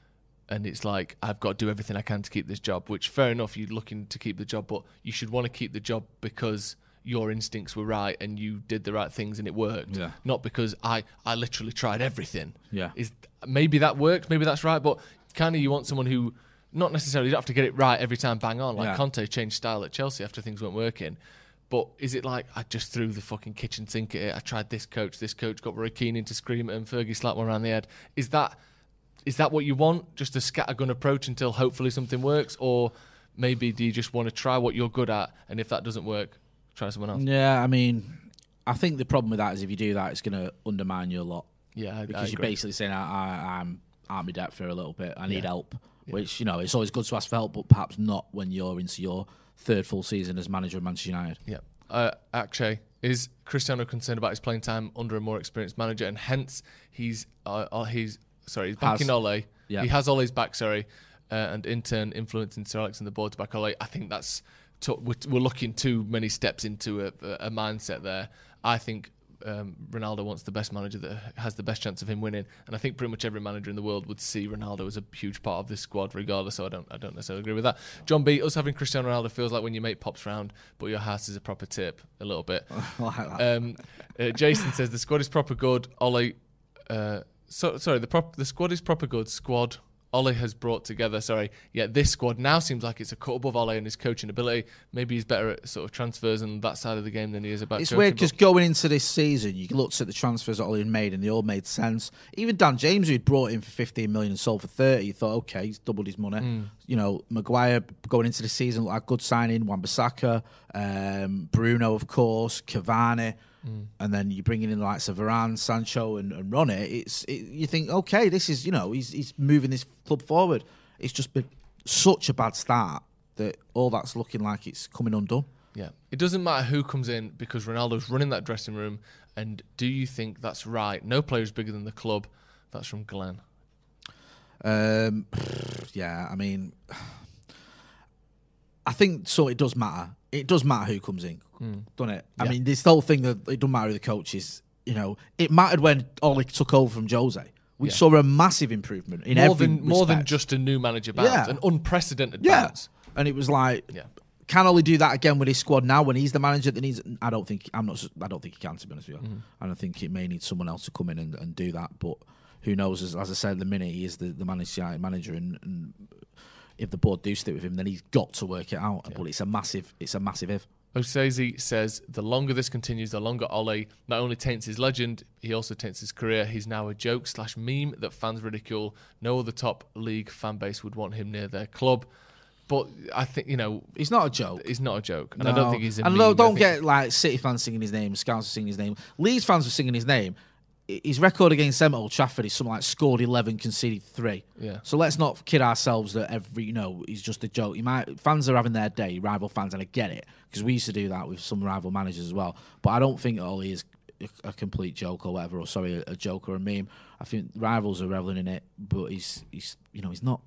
and it's like I've got to do everything I can to keep this job. Which fair enough, you're looking to keep the job, but you should want to keep the job because your instincts were right and you did the right things and it worked. Yeah. Not because I I literally tried everything. Yeah. Is maybe that works, maybe that's right, but kind of you want someone who not necessarily you don't have to get it right every time, bang on. Like Yeah. Conte changed style at Chelsea after things weren't working. But is it like, I just threw the fucking kitchen sink at it, I tried this coach, this coach got Roy Keane in to scream at him, Fergie slapped one around the head. Is that is that what you want? Just a scattergun approach until hopefully something works? Or maybe do you just want to try what you're good at, and if that doesn't work, try someone else? Yeah, I mean, I think the problem with that is if you do that, it's going to undermine you a lot. Yeah, I, Because I you're agree. basically saying, I, I, I'm at my depth here a little bit, I need Yeah. help. Which, you know, it's always good to ask for help, but perhaps not when you're into your third full season as manager of Manchester United. Yeah. Uh, Akshay, is Cristiano concerned about his playing time under a more experienced manager, and hence he's uh, uh, he's sorry he's backing Has. Ole. Yeah. He has Ole's back, sorry, uh, and in turn influencing Sir Alex and the board to back Ole. I think that's t- we're, we're looking too many steps into a, a mindset there. I think um, Ronaldo wants the best manager that has the best chance of him winning, and I think pretty much every manager in the world would see Ronaldo as a huge part of this squad, regardless. So I don't, I don't necessarily agree with that. John B, us having Cristiano Ronaldo feels like when your mate pops round, but your house is a proper tip, a little bit. I like that. Um, uh, Jason says the squad is proper good. Ole, uh, so, sorry, the prop, the squad is proper good. Squad Ole has brought together. Sorry, yeah, this squad now seems like it's a cut above Ole and his coaching ability. Maybe he's better at sort of transfers and that side of the game than he is about. It's coaching, weird but- because going into this season, you looked at the transfers that Ollie had made and they all made sense. Even Dan James, who'd brought in for fifteen million and sold for thirty, you thought, okay, he's doubled his money. Mm. You know, Maguire going into the season looked like a good signing. Wan-Bissaka, um, Bruno, of course, Cavani. Mm. And then you're bringing in the likes of Varane, Sancho, and, and Ronnie. It's it, you think, okay, this is, you know, he's he's moving this club forward. It's just been such a bad start that all that's looking like it's coming undone. Yeah, it doesn't matter who comes in because Ronaldo's running that dressing room And do you think that's right? No player is bigger than the club. That's from Glenn. Um, yeah, I mean, I think so. It does matter. It does matter who comes in, mm. doesn't it? Yeah. I mean, this whole thing that it doesn't matter who the coach is. You know, it mattered when Ole took over from Jose. We yeah. saw a massive improvement in more every than respect. more than just a new manager bounce, yeah. an unprecedented yeah. bounce. And it was like, yeah. can Ole do that again with his squad now when he's the manager that needs? I don't think I'm not. I don't think he can. To be honest with you, mm. I don't think it may need someone else to come in and, and do that. But who knows? As, as I said, at the minute he is the the manager, and, and if the board do stick with him, then he's got to work it out. Yeah. But it's a massive, it's a massive if. Osezi says, the longer this continues, the longer Ole not only taints his legend, he also taints his career. He's now a joke slash meme that fans ridicule. No other top league fan base would want him near their club. But I think, you know... He's not a joke. He's not a joke. And no. I don't think he's a and meme. And don't get, like, City fans singing his name, Scouts are singing his name. Leeds fans were singing his name. His record against them at Old Trafford is something like scored eleven, conceded three. Yeah. So let's not kid ourselves that every, you know, he's just a joke. You might fans are having their day, rival fans, and I get it because we used to do that with some rival managers as well. But I don't think Ole is a, a complete joke or whatever, or sorry, a, a joke or a meme. I think rivals are reveling in it, but he's he's you know he's not.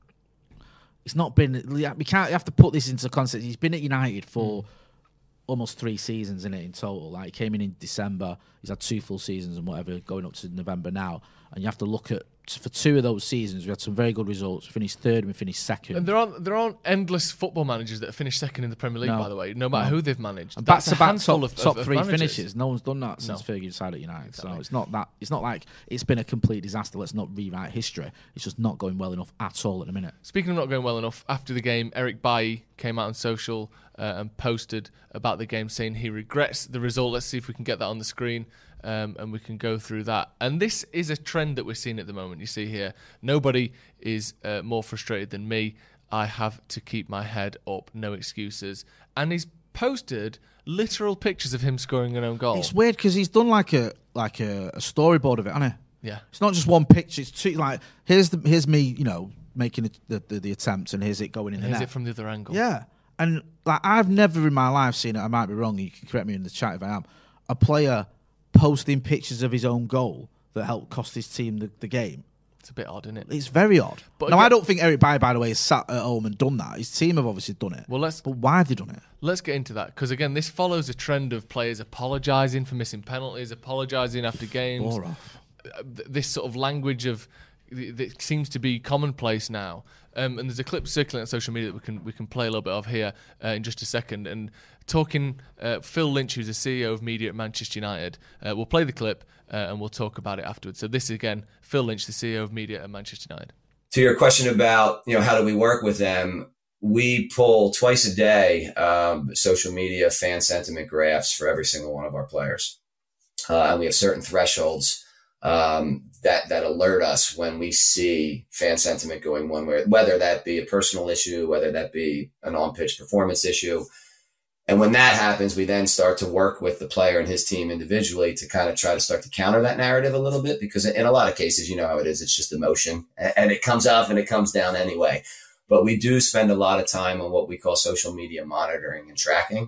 It's not been. We can't. You have to put this into context. He's been at United for. Mm. almost three seasons in it in total. Like, he came in in December. He's had two full seasons and whatever, going up to November now. And you have to look at, for two of those seasons, we had some very good results. We finished third and we finished second. And there aren't there aren't endless football managers that have finished second in the Premier League, no. by the way, no matter no. who they've managed. And back-to-back top, of, top of, three of finishes. No one's done that since no. Fergie decided at United. Exactly. So it's not that. It's not like it's been a complete disaster. Let's not rewrite history. It's just not going well enough at all at the minute. Speaking of not going well enough, after the game, Eric Bailly came out on social uh, and posted about the game, saying he regrets the result. Let's see if we can get that on the screen. Um, and we can go through that. And this is a trend that we're seeing at the moment. You see here, nobody is uh, more frustrated than me. I have to keep my head up, no excuses. And he's posted literal pictures of him scoring an own goal. It's weird because he's done like a like a, a storyboard of it, hasn't he? Yeah. It's not just one picture. It's two, like here's the here's me, you know, making the the, the attempt, and here's it going in the net. Here's it from the other angle. Yeah. And like I've never in my life seen it. I might be wrong. You can correct me in the chat if I am. A player posting pictures of his own goal that helped cost his team the, the game. It's a bit odd, isn't it? It's very odd. But now, again, I don't think Eric Bailly, by the way, has sat at home and done that. His team have obviously done it. Well, let's. But why have they done it? Let's get into that, because again, this follows a trend of players apologising for missing penalties, apologising after games. Bore off. This sort of language of that seems to be commonplace now. Um, and there's a clip circulating on social media that we can we can play a little bit of here uh, in just a second. And talking, uh, Phil Lynch, who's the C E O of media at Manchester United, uh, we'll play the clip uh, and we'll talk about it afterwards. So this is, again, Phil Lynch, the C E O of media at Manchester United. To your question about, you know, how do we work with them? We pull twice a day um, social media fan sentiment graphs for every single one of our players. Uh, and we have certain thresholds um, that, that alert us when we see fan sentiment going one way, whether that be a personal issue, whether that be an on-pitch performance issue. And when that happens, we then start to work with the player and his team individually to kind of try to start to counter that narrative a little bit, because in a lot of cases, you know how it is. It's just emotion and it comes up and it comes down anyway. But we do spend a lot of time on what we call social media monitoring and tracking.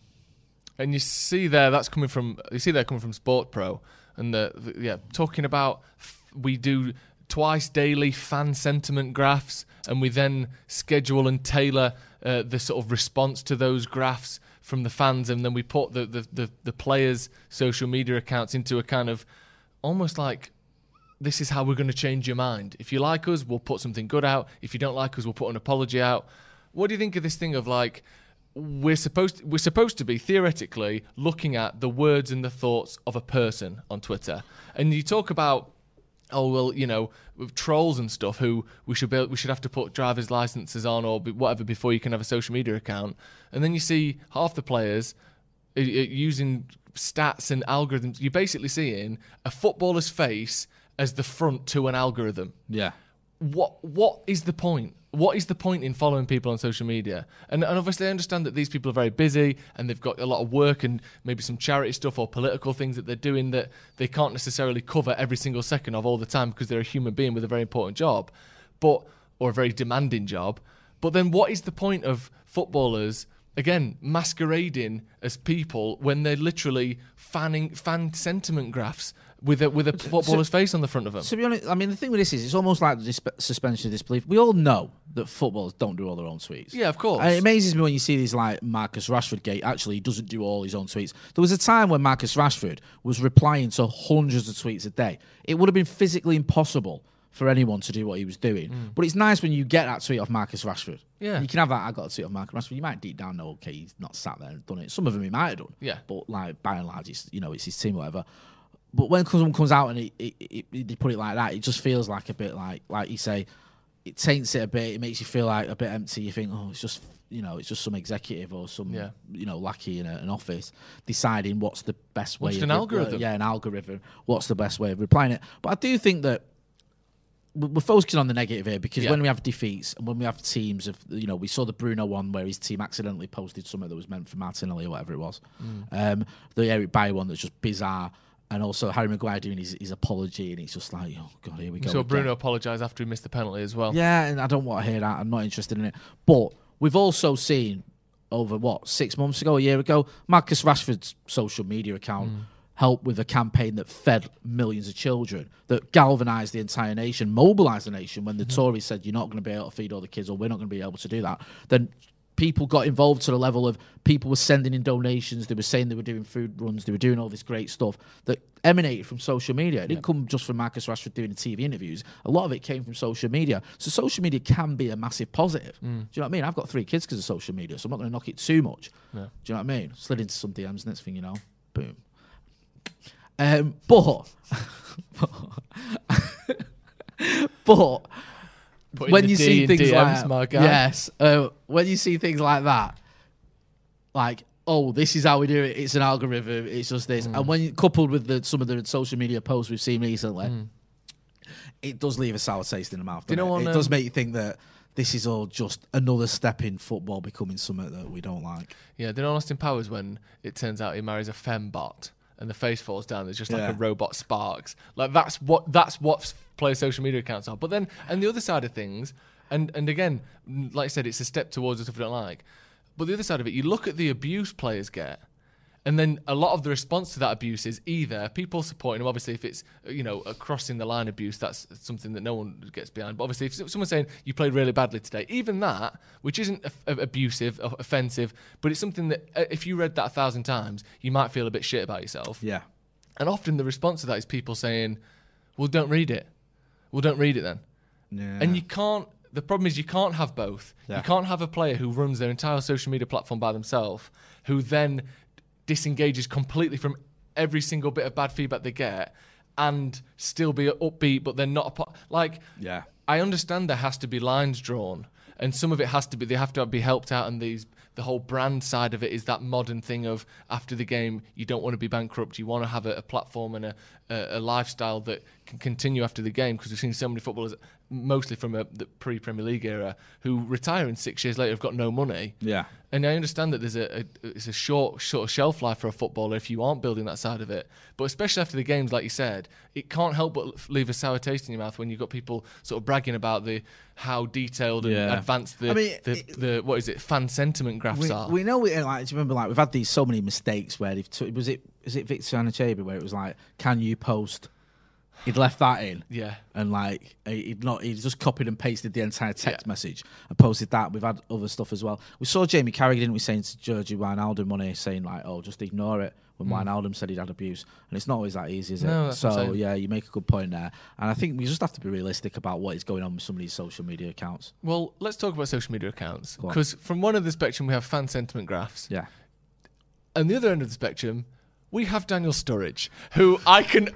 And you see there, that's coming from, you see that coming from Sport Pro. And the, the, yeah, talking about we do twice daily fan sentiment graphs, and we then schedule and tailor uh, the sort of response to those graphs from the fans, and then we put the, the, the, the players' social media accounts into a kind of almost like, this is how we're going to change your mind. If you like us, we'll put something good out. If you don't like us, we'll put an apology out. What do you think of this thing of like, we're supposed to, we're supposed to be theoretically looking at the words and the thoughts of a person on Twitter, and you talk about, oh well, you know, with trolls and stuff who we should be, we should have to put driver's licenses on or whatever before you can have a social media account, and then you see half the players using stats and algorithms. You're basically seeing a footballer's face as the front to an algorithm. Yeah. What what is the point? What is the point in following people on social media? And, and obviously I understand that these people are very busy and they've got a lot of work and maybe some charity stuff or political things that they're doing that they can't necessarily cover every single second of all the time because they're a human being with a very important job, but or a very demanding job. But then what is the point of footballers again, masquerading as people when they're literally fanning fan sentiment graphs with a with a footballer's so, face on the front of them. To be honest, I mean, the thing with this is, it's almost like the disp- suspension of disbelief. We all know that footballers don't do all their own tweets. Yeah, of course. And it amazes me when you see these like Marcus Rashford gate. Actually, he doesn't do all his own tweets. There was a time when Marcus Rashford was replying to hundreds of tweets a day. It would have been physically impossible for anyone to do what he was doing. Mm. But it's nice when you get that tweet off Marcus Rashford. Yeah. You can have that, I got a tweet off Marcus Rashford. You might deep down know, okay, he's not sat there and done it. Some of them he might have done. Yeah. But like, by and large, it's, you know, it's his team, whatever. But when someone comes out and it, it, it, it, they put it like that, it just feels like a bit like, like you say, it taints it a bit. It makes you feel like a bit empty. You think, oh, it's just, you know, it's just some executive or some, yeah. you know, lackey in a, an office deciding what's the best way. Just of an re- algorithm. Uh, yeah, an algorithm. What's the best way of replying it? But I do think that we're focusing on the negative here because yeah. when we have defeats and when we have teams of, you know, we saw the Bruno one where his team accidentally posted something that was meant for Martinelli or whatever it was. Mm. Um, the Eric Bailly one that's just bizarre. And also Harry Maguire doing his, his apology, and it's just like, oh God, here we go. So Bruno apologised after he missed the penalty as well. Yeah, and I don't want to hear that. I'm not interested in it. But we've also seen over what six months ago, a year ago, Marcus Rashford's social media account mm. helped with a campaign that fed millions of children, that galvanised the entire nation, mobilised the nation. When the mm-hmm. Tories said you're not going to be able to feed all the kids, or we're not going to be able to do that, then people got involved to the level of people were sending in donations. They were saying they were doing food runs. They were doing all this great stuff that emanated from social media. It didn't yeah. come just from Marcus Rashford doing the T V interviews. A lot of it came from social media. So social media can be a massive positive. Mm. Do you know what I mean? I've got three kids because of social media, so I'm not going to knock it too much. Yeah. Do you know what I mean? Slid into some D Ms, next thing you know, boom. Um, but, but, Putting when you D see things D Ms, like my guy. yes, uh, when you see things like that, like, oh, this is how we do it. It's an algorithm. It's just this. Mm. And when you, coupled with the, some of the social media posts we've seen recently, mm. it does leave a sour taste in the mouth. Do you know what, it, it um, does make you think that this is all just another step in football becoming something that we don't like. Yeah, do you know Austin Powers when it turns out he marries a fembot and the face falls down? There's just like Yeah. a robot sparks. Like that's what that's what player social media accounts are. But then, and the other side of things, and and again, like I said, it's a step towards the stuff we don't like. But the other side of it, you look at the abuse players get, and then a lot of the response to that abuse is either people supporting them. Obviously, if it's, you know, a crossing the line abuse, that's something that no one gets behind. But obviously, if someone's saying you played really badly today, even that, which isn't abusive, offensive, but it's something that if you read that a thousand times, you might feel a bit shit about yourself. Yeah. And often the response to that is people saying, well, don't read it. Well, don't read it then. Yeah. And you can't, the problem is you can't have both. Yeah. You can't have a player who runs their entire social media platform by themselves, who then disengages completely from every single bit of bad feedback they get, and still be upbeat, but they're not a po- like. Yeah. I understand there has to be lines drawn, and some of it has to be, they have to be helped out, and these the whole brand side of it is that modern thing of after the game you don't want to be bankrupt, you want to have a, a platform and a, a, a lifestyle that can continue after the game, because we've seen so many footballers, mostly from a, the pre-Premier League era, who retire and six years later have got no money. Yeah. And I understand that there's a, a it's a short short shelf life for a footballer if you aren't building that side of it. But especially after the games, like you said, it can't help but leave a sour taste in your mouth when you've got people sort of bragging about the how detailed and Yeah. advanced the, I mean, the, it- the what is it fan sentiment graphs We, are. we know we like. Do you remember? Like we've had these so many mistakes where they've. T- was it? Is it Victor Anichebe where it was like, can you post? He'd left that in. Yeah. And like he'd not. He just copied and pasted the entire text Yeah. message and posted that. We've had other stuff as well. We saw Jamie Carragher, didn't we, saying to Georgie Wijnaldum one day, saying like, "Oh, just ignore it." When mm. Wijnaldum said he'd had abuse, and it's not always that easy, is it? No, that's what I'm so saying. yeah, you make a good point there, and I think we just have to be realistic about what is going on with some of these social media accounts. Well, let's talk about social media accounts, Go on. because from one end of the spectrum we have fan sentiment graphs, Yeah. and the other end of the spectrum we have Daniel Sturridge, who I can.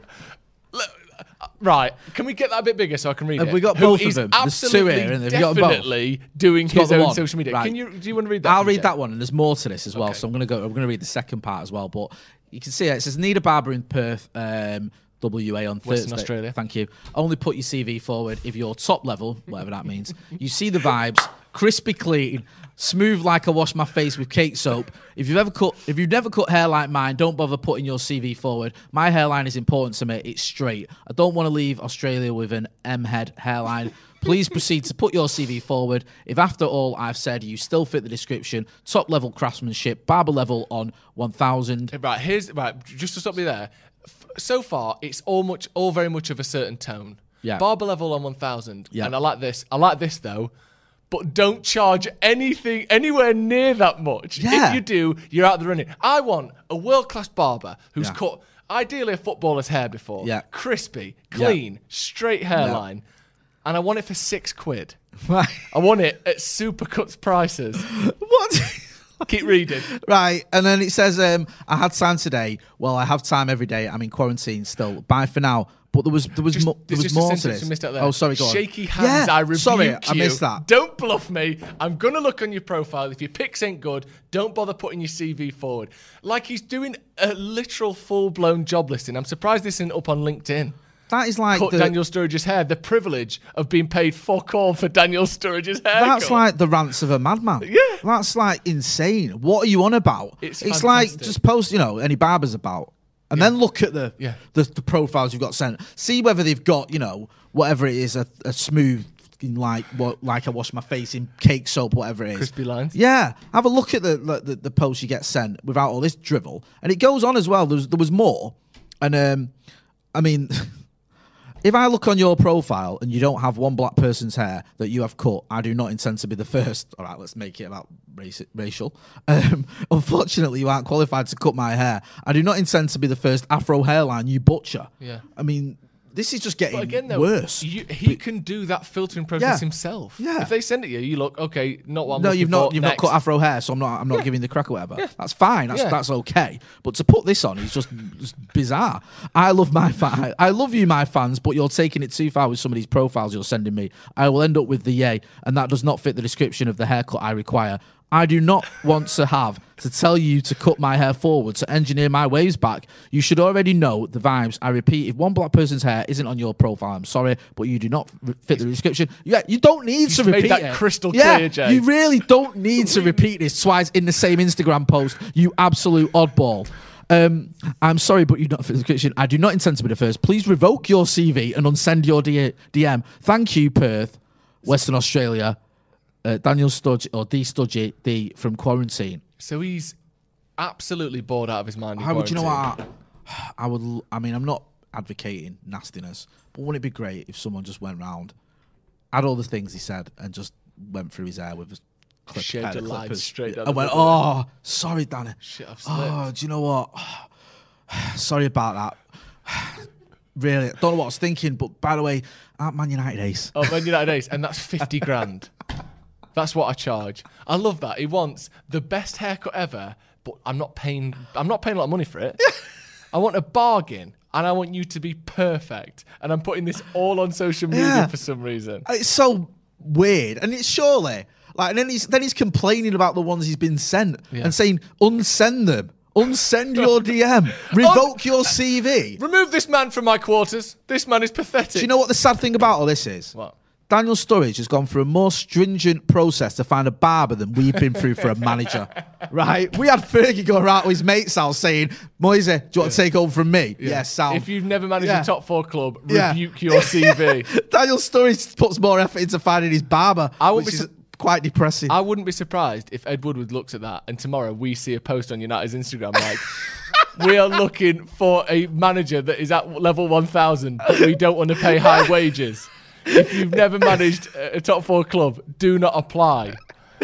Right, can we get that a bit bigger so I can read Have it? we got Who both of is them? There's two absolutely, here, and have you got both? definitely doing It's got his the own one. social media. Right. Can you? Do you want to read that? I'll for me, read Jeff? that one, and there's more to this as well. Okay. So I'm going to go. I'm going to read the second part as well. But you can see it. It says Nida Barber in Perth, um, W A on Thursday. Western Australia. Thank you. Only put your C V forward if you're top level, whatever that means. You see the vibes, crispy clean, smooth like I wash my face with cake soap. If you've ever cut, if you've never cut hair like mine, don't bother putting your C V forward. My hairline is important to me. It's straight. I don't want to leave Australia with an M-head hairline. Please proceed to put your C V forward. If after all I've said you still fit the description, top level craftsmanship, barber level on one thousand. Right, here's right. Just to stop you there. F- So far, it's all much, all very much of a certain tone. Yeah. Barber level on one thousand. Yeah. And I like this. I like this though. But don't charge anything anywhere near that much. Yeah. If you do, you're out of the running. I want a world-class barber who's Yeah. cut ideally a footballer's hair before. Yeah. Crispy, clean, straight hairline. And I want it for six quid. Right. I want it at Supercuts prices. What? Keep reading. Right, and then it says, um, I had time today. Well, I have time every day. I'm in quarantine still. Bye for now. But there was there was Just, mo- there there's was just a more to sentence this. you missed out there. Oh, sorry, go on. Shaky hands, Yeah, I rebuke sorry, you. I missed that. Don't bluff me. I'm going to look on your profile. If your pics ain't good, don't bother putting your C V forward. Like he's doing a literal full-blown job listing. I'm surprised this isn't up on LinkedIn. That is like Cut the, Daniel Sturridge's hair. The privilege of being paid fuck all for Daniel Sturridge's hair. That's like the rants of a madman. Yeah. That's like insane. What are you on about? It's like fantastic. just post, you know, any barbers about. And then look at the, Yeah. the the profiles you've got sent. See whether they've got, you know, whatever it is, a, a smooth, like what, like I wash my face in cake soap, whatever it is. Crispy lines. Yeah. Have a look at the the, the post you get sent without all this drivel. And it goes on as well. There was, there was more. And, um, I mean... If I look on your profile and you don't have one black person's hair that you have cut, I do not intend to be the first. All right, let's make it about race, racial. Um, unfortunately, you aren't qualified to cut my hair. I do not intend to be the first Afro hairline you butcher. Yeah. I mean, this is just getting But again, though, worse. You, he can do that filtering process Yeah. himself. Yeah. If they send it you, you look, okay, not what I'm no, looking you've not for, you've next. not cut Afro hair, so I'm not I'm not giving the crack or whatever. That's fine. That's Yeah. that's okay. But to put this on is just, just bizarre. I love my fa- I love you, my fans, but you're taking it too far with some of these profiles you're sending me. I will end up with the yay, and that does not fit the description of the haircut I require. I do not want to have to tell you to cut my hair forward to engineer my waves back. You should already know the vibes. I repeat, if one black person's hair isn't on your profile, I'm sorry, but you do not r- fit the description. Yeah, you don't need You've to made repeat that it. crystal yeah, clear, Jay. You really don't need to repeat this twice in the same Instagram post, you absolute oddball. Um, I'm sorry, but you don't fit the description. I do not intend to be the first. Please revoke your C V and unsend your D- DM. Thank you, Perth, Western Australia. Uh, Daniel Studge or D Studgy D from quarantine. So he's absolutely bored out of his mind. in How would you know quarantine. what? I, I would. l- I mean, I'm not advocating nastiness, but wouldn't it be great if someone just went round, had all the things he said, and just went through his hair with a clip, Shaved pair a of line clippers, straight down and the went, middle. "Oh, sorry, Danny. Shit, I've slipped. Oh, do you know what? Sorry about that. Really, don't know what I was thinking, but by the way, aren't Man United ace? Oh, Man United Ace, and that's fifty grand. That's what I charge. I love that. He wants the best haircut ever, but I'm not paying. I'm not paying a lot of money for it. I want a bargain, and I want you to be perfect. And I'm putting this all on social media Yeah. for some reason. It's so weird, and it's surely like. And then he's then he's complaining about the ones he's been sent Yeah. and saying, "Unsend them, unsend your D M, revoke your C V." Remove this man from my quarters. This man is pathetic. Do you know what the sad thing about all this is? What? Daniel Sturridge has gone through a more stringent process to find a barber than we've been through for a manager. Right? We had Fergie go around to his mate's house saying, Moise, do you want to take over from me? Yes, yeah, Sal. If you've never managed Yeah. a top four club, Yeah. rebuke your C V. Daniel Sturridge puts more effort into finding his barber, I won't which be is su- quite depressing. I wouldn't be surprised if Ed Woodward looks at that and tomorrow we see a post on United's Instagram like, we are looking for a manager that is at level one thousand, but we don't want to pay high wages. If you've never managed a top four club, do not apply.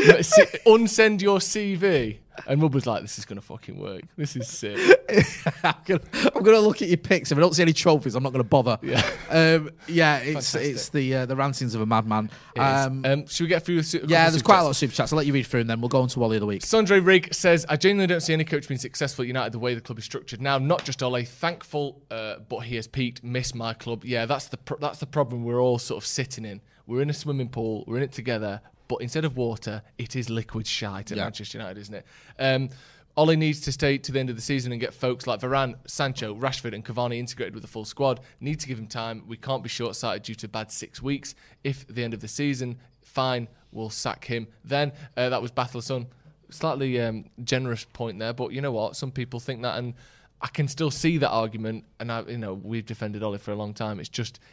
Unsend your C V. And Woodward's like, this is going to fucking work. This is sick. I'm gonna, I'm gonna look at your pics. If I don't see any trophies, I'm not gonna bother. Yeah. um, yeah. It's Fantastic. it's the uh, the rantings of a madman. It is. Um, Um, should we get through the su- couple yeah, of there's super quite a chats? lot of super chats. I'll let you read through, and then we'll go on to Wally of the week. Sandre Rigg says, I genuinely don't see any coach being successful at United the way the club is structured now. Not just Ole, thankful, uh, but he has peaked. Miss my club. Yeah, that's the pro- that's the problem we're all sort of sitting in. We're in a swimming pool. We're in it together. But instead of water, it is liquid shite at Yeah. Manchester United, isn't it? Um, Ole needs to stay to the end of the season and get folks like Varane, Sancho, Rashford and Cavani integrated with the full squad. Need to give him time. We can't be short-sighted due to bad six weeks. If at the end of the season, fine, we'll sack him. Then uh, that was Battleson. Slightly um, generous point there, but you know what? Some people think that, and I can still see that argument. And I, you know, we've defended Ole for a long time. It's just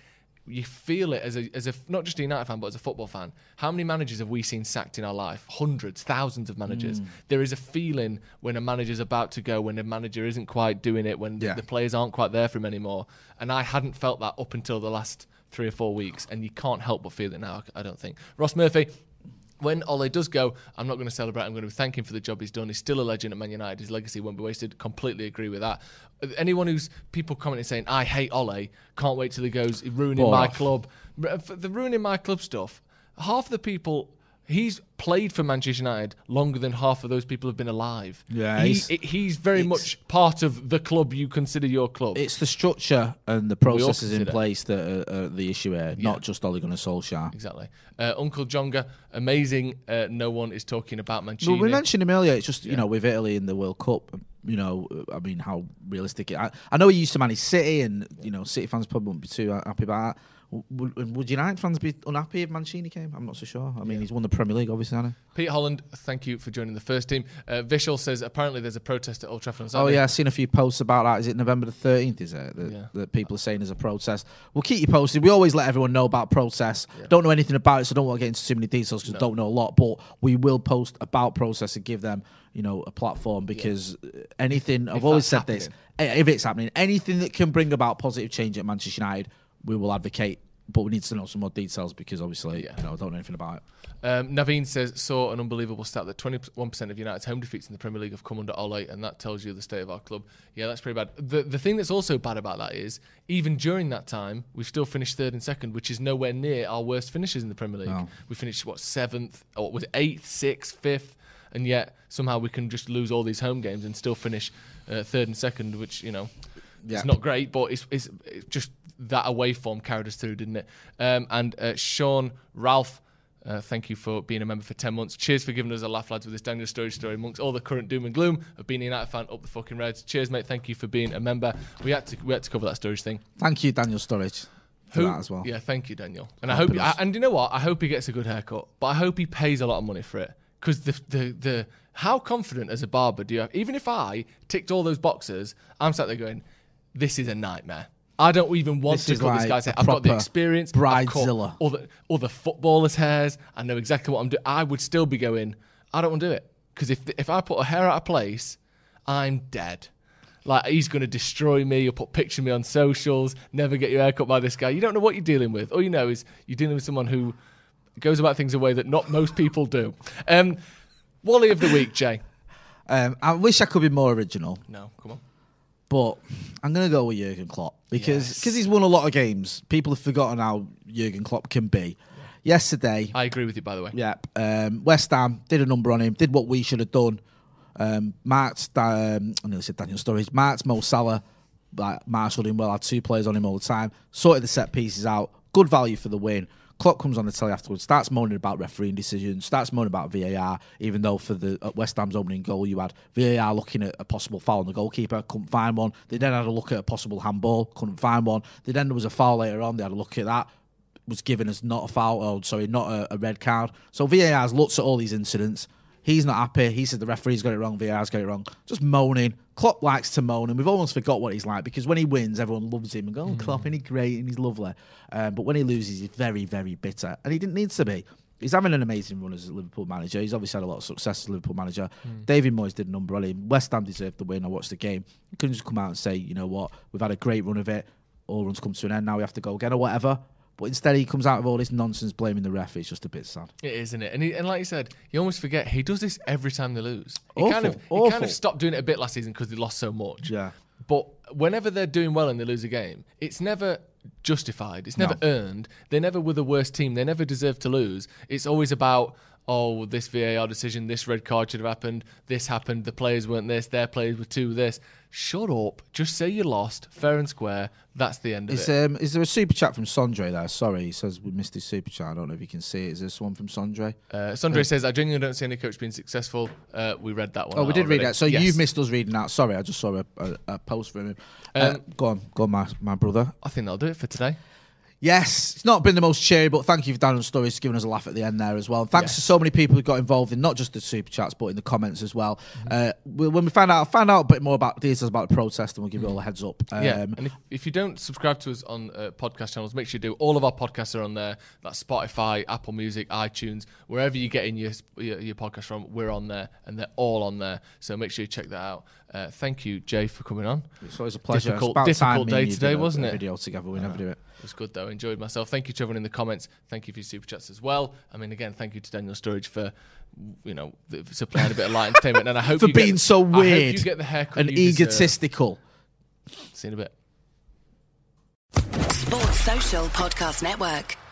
you feel it as a as a not just a United fan but as a football fan. How many managers have we seen sacked in our life? Hundreds, thousands of managers. Mm. There is a feeling when a manager's about to go, when a manager isn't quite doing it, when yeah. the players aren't quite there for him anymore. And I hadn't felt that up until the last three or four weeks, and you can't help but feel it now. I don't think. Ross Murphy. When Ole does go, I'm not going to celebrate. I'm going to thank him for the job he's done. He's still a legend at Man United. His legacy won't be wasted. Completely agree with that. Anyone who's people commenting saying, I hate Ole, can't wait till he goes, ruining Ball my off. club. The ruining my club stuff, half the people, he's played for Manchester United longer than half of those people have been alive. Yeah, he, he's, he's very much part of the club you consider your club. It's the structure and the processes in place that are, are the issue here, yeah. not just Ole Gunnar Solskjaer. Exactly. Uh, Uncle Jonga, amazing. Uh, no one is talking about Mancini. Well, we mentioned him earlier. It's just, yeah. you know, with Italy in the World Cup, you know, I mean, how realistic it I, I know he used to manage City, and, you know, City fans probably wouldn't be too happy about that. Would, would United fans be unhappy if Mancini came? I'm not so sure. I mean, yeah. he's won the Premier League, obviously, hasn't he? Pete Holland, thank you for joining the first team. Uh, Vishal says apparently there's a protest at Old Trafford on Saturday. Oh, yeah, I've seen a few posts about that. Is it November the thirteenth, is it? That, yeah. that people are saying there's a protest. We'll keep you posted. We always let everyone know about protests. Yeah. Don't know anything about it, so don't want to get into too many details because no. don't know a lot. But we will post about protests and give them, you know, a platform because yeah. anything, I've if always said happening. this, if it's happening, anything that can bring about positive change at Manchester United, we will advocate. But we need to know some more details because obviously, yeah. you know, I don't know anything about it. Um, Naveen says, saw an unbelievable stat that twenty-one percent of United's home defeats in the Premier League have come under Ole, and that tells you the state of our club. Yeah, that's pretty bad. The the thing that's also bad about that is, even during that time, we've still finished third and second, which is nowhere near our worst finishes in the Premier League. No. We finished, what, seventh, or was it eighth, sixth, fifth, and yet somehow we can just lose all these home games and still finish uh, third and second, which, you know, yeah. it's not great, but it's, it's, it's just... that away form carried us through, didn't it? Um, and uh, Sean Ralph, uh, thank you for being a member for ten months. Cheers for giving us a laugh, lads, with this Daniel Sturridge story amongst all the current doom and gloom of being a United fan up the fucking Reds. Cheers, mate. Thank you for being a member. We had to we had to cover that Sturridge thing. Thank you, Daniel Sturridge, for Who, that as well. Yeah, thank you, Daniel. And I hope, I, and you know what? I hope he gets a good haircut, but I hope he pays a lot of money for it because the the the how confident as a barber do you have? Even if I ticked all those boxes, I'm sat there going, this is a nightmare. I don't even want this to cut like this guy's hair. I've got the experience. Bridezilla. All the all the footballers' hairs. I know exactly what I'm doing. I would still be going, I don't want to do it. Because if if I put a hair out of place, I'm dead. Like, he's going to destroy me. You'll put pictures of me on socials. Never get your hair cut by this guy. You don't know what you're dealing with. All you know is you're dealing with someone who goes about things a way that not most people do. Um, Wally of the week, Jay. Um, I wish I could be more original. No, come on. But I'm going to go with Jurgen Klopp because yes. cause he's won a lot of games. People have forgotten how Jurgen Klopp can be. Yeah. Yesterday... I agree with you, by the way. Yeah. Um, West Ham did a number on him, did what we should have done. Um, Mark's, um, I nearly said Daniel Sturridge, Mark's Mo Salah, like, marshalled him well, had two players on him all the time, sorted the set pieces out, good value for the win. Klopp comes on the telly afterwards, starts moaning about refereeing decisions, starts moaning about V A R, even though for the at West Ham's opening goal, you had V A R looking at a possible foul on the goalkeeper, couldn't find one. They then had a look at a possible handball, couldn't find one. They then there was a foul later on, they had a look at that, was given as not a foul, oh, sorry, not a, a red card. So V A R's looked at all these incidents. He's not happy. He said the referee's got it wrong, V A R's got it wrong. Just moaning. Klopp likes to moan, and we've almost forgot what he's like because when he wins, everyone loves him and go, oh, mm. Klopp, and he's great and he's lovely. Um, but when he loses, he's very, very bitter, and he didn't need to be. He's having an amazing run as a Liverpool manager. He's obviously had a lot of success as a Liverpool manager. Mm. David Moyes did a number on him. West Ham deserved the win. I watched the game. You couldn't just come out and say, you know what, we've had a great run of it. All runs come to an end. Now we have to go again or whatever. But instead, he comes out of all this nonsense blaming the ref. It's just a bit sad. It is, isn't it? And, he, and like you said, you almost forget he does this every time they lose. He awful, kind of awful. he kind of stopped doing it a bit last season because they lost so much. Yeah. But whenever they're doing well and they lose a game, it's never justified. It's never no. earned. They never were the worst team. They never deserve to lose. It's always about, oh, this V A R decision, this red card should have happened, this happened, the players weren't this, their players were two this. Shut up. Just say you lost, fair and square. That's the end of is, it. Um, is there a super chat from Sondre there? Sorry, he says we missed his super chat. I don't know if you can see it. Is this one from Sondre? Uh, Sondre uh, says, I genuinely don't see any coach being successful. Uh, we read that one. Oh, we did already. read that. So yes. you've missed us reading that. Sorry, I just saw a, a, a post from him. Uh, um, go on, go on, my, my brother. I think that'll do it for today. Yes, it's not been the most cheery, but thank you for Daniel's stories for giving us a laugh at the end there as well. And thanks yes. to so many people who got involved in not just the super chats, but in the comments as well. Mm-hmm. Uh, when we find out, find out a bit more about details about the protest, and we'll give you all a heads up. Um, yeah, and if, if you don't subscribe to us on uh, podcast channels, make sure you do. All of our podcasts are on there. That's Spotify, Apple Music, iTunes, wherever you get in your, your your podcast from, we're on there, and they're all on there. So make sure you check that out. Uh, thank you, Jay, for coming on. It's always a pleasure. Difficult, difficult day today, wasn't it? Video together, we uh, never do it. It was good though. Enjoyed myself. Thank you to everyone in the comments. Thank you for your super chats as well. I mean, again, thank you to Daniel Sturridge for, you know, supplying a bit of light entertainment. And I hope for you being get, so weird I hope you get the haircut and you egotistical. Deserve. See you in a bit. Sports Social Podcast Network.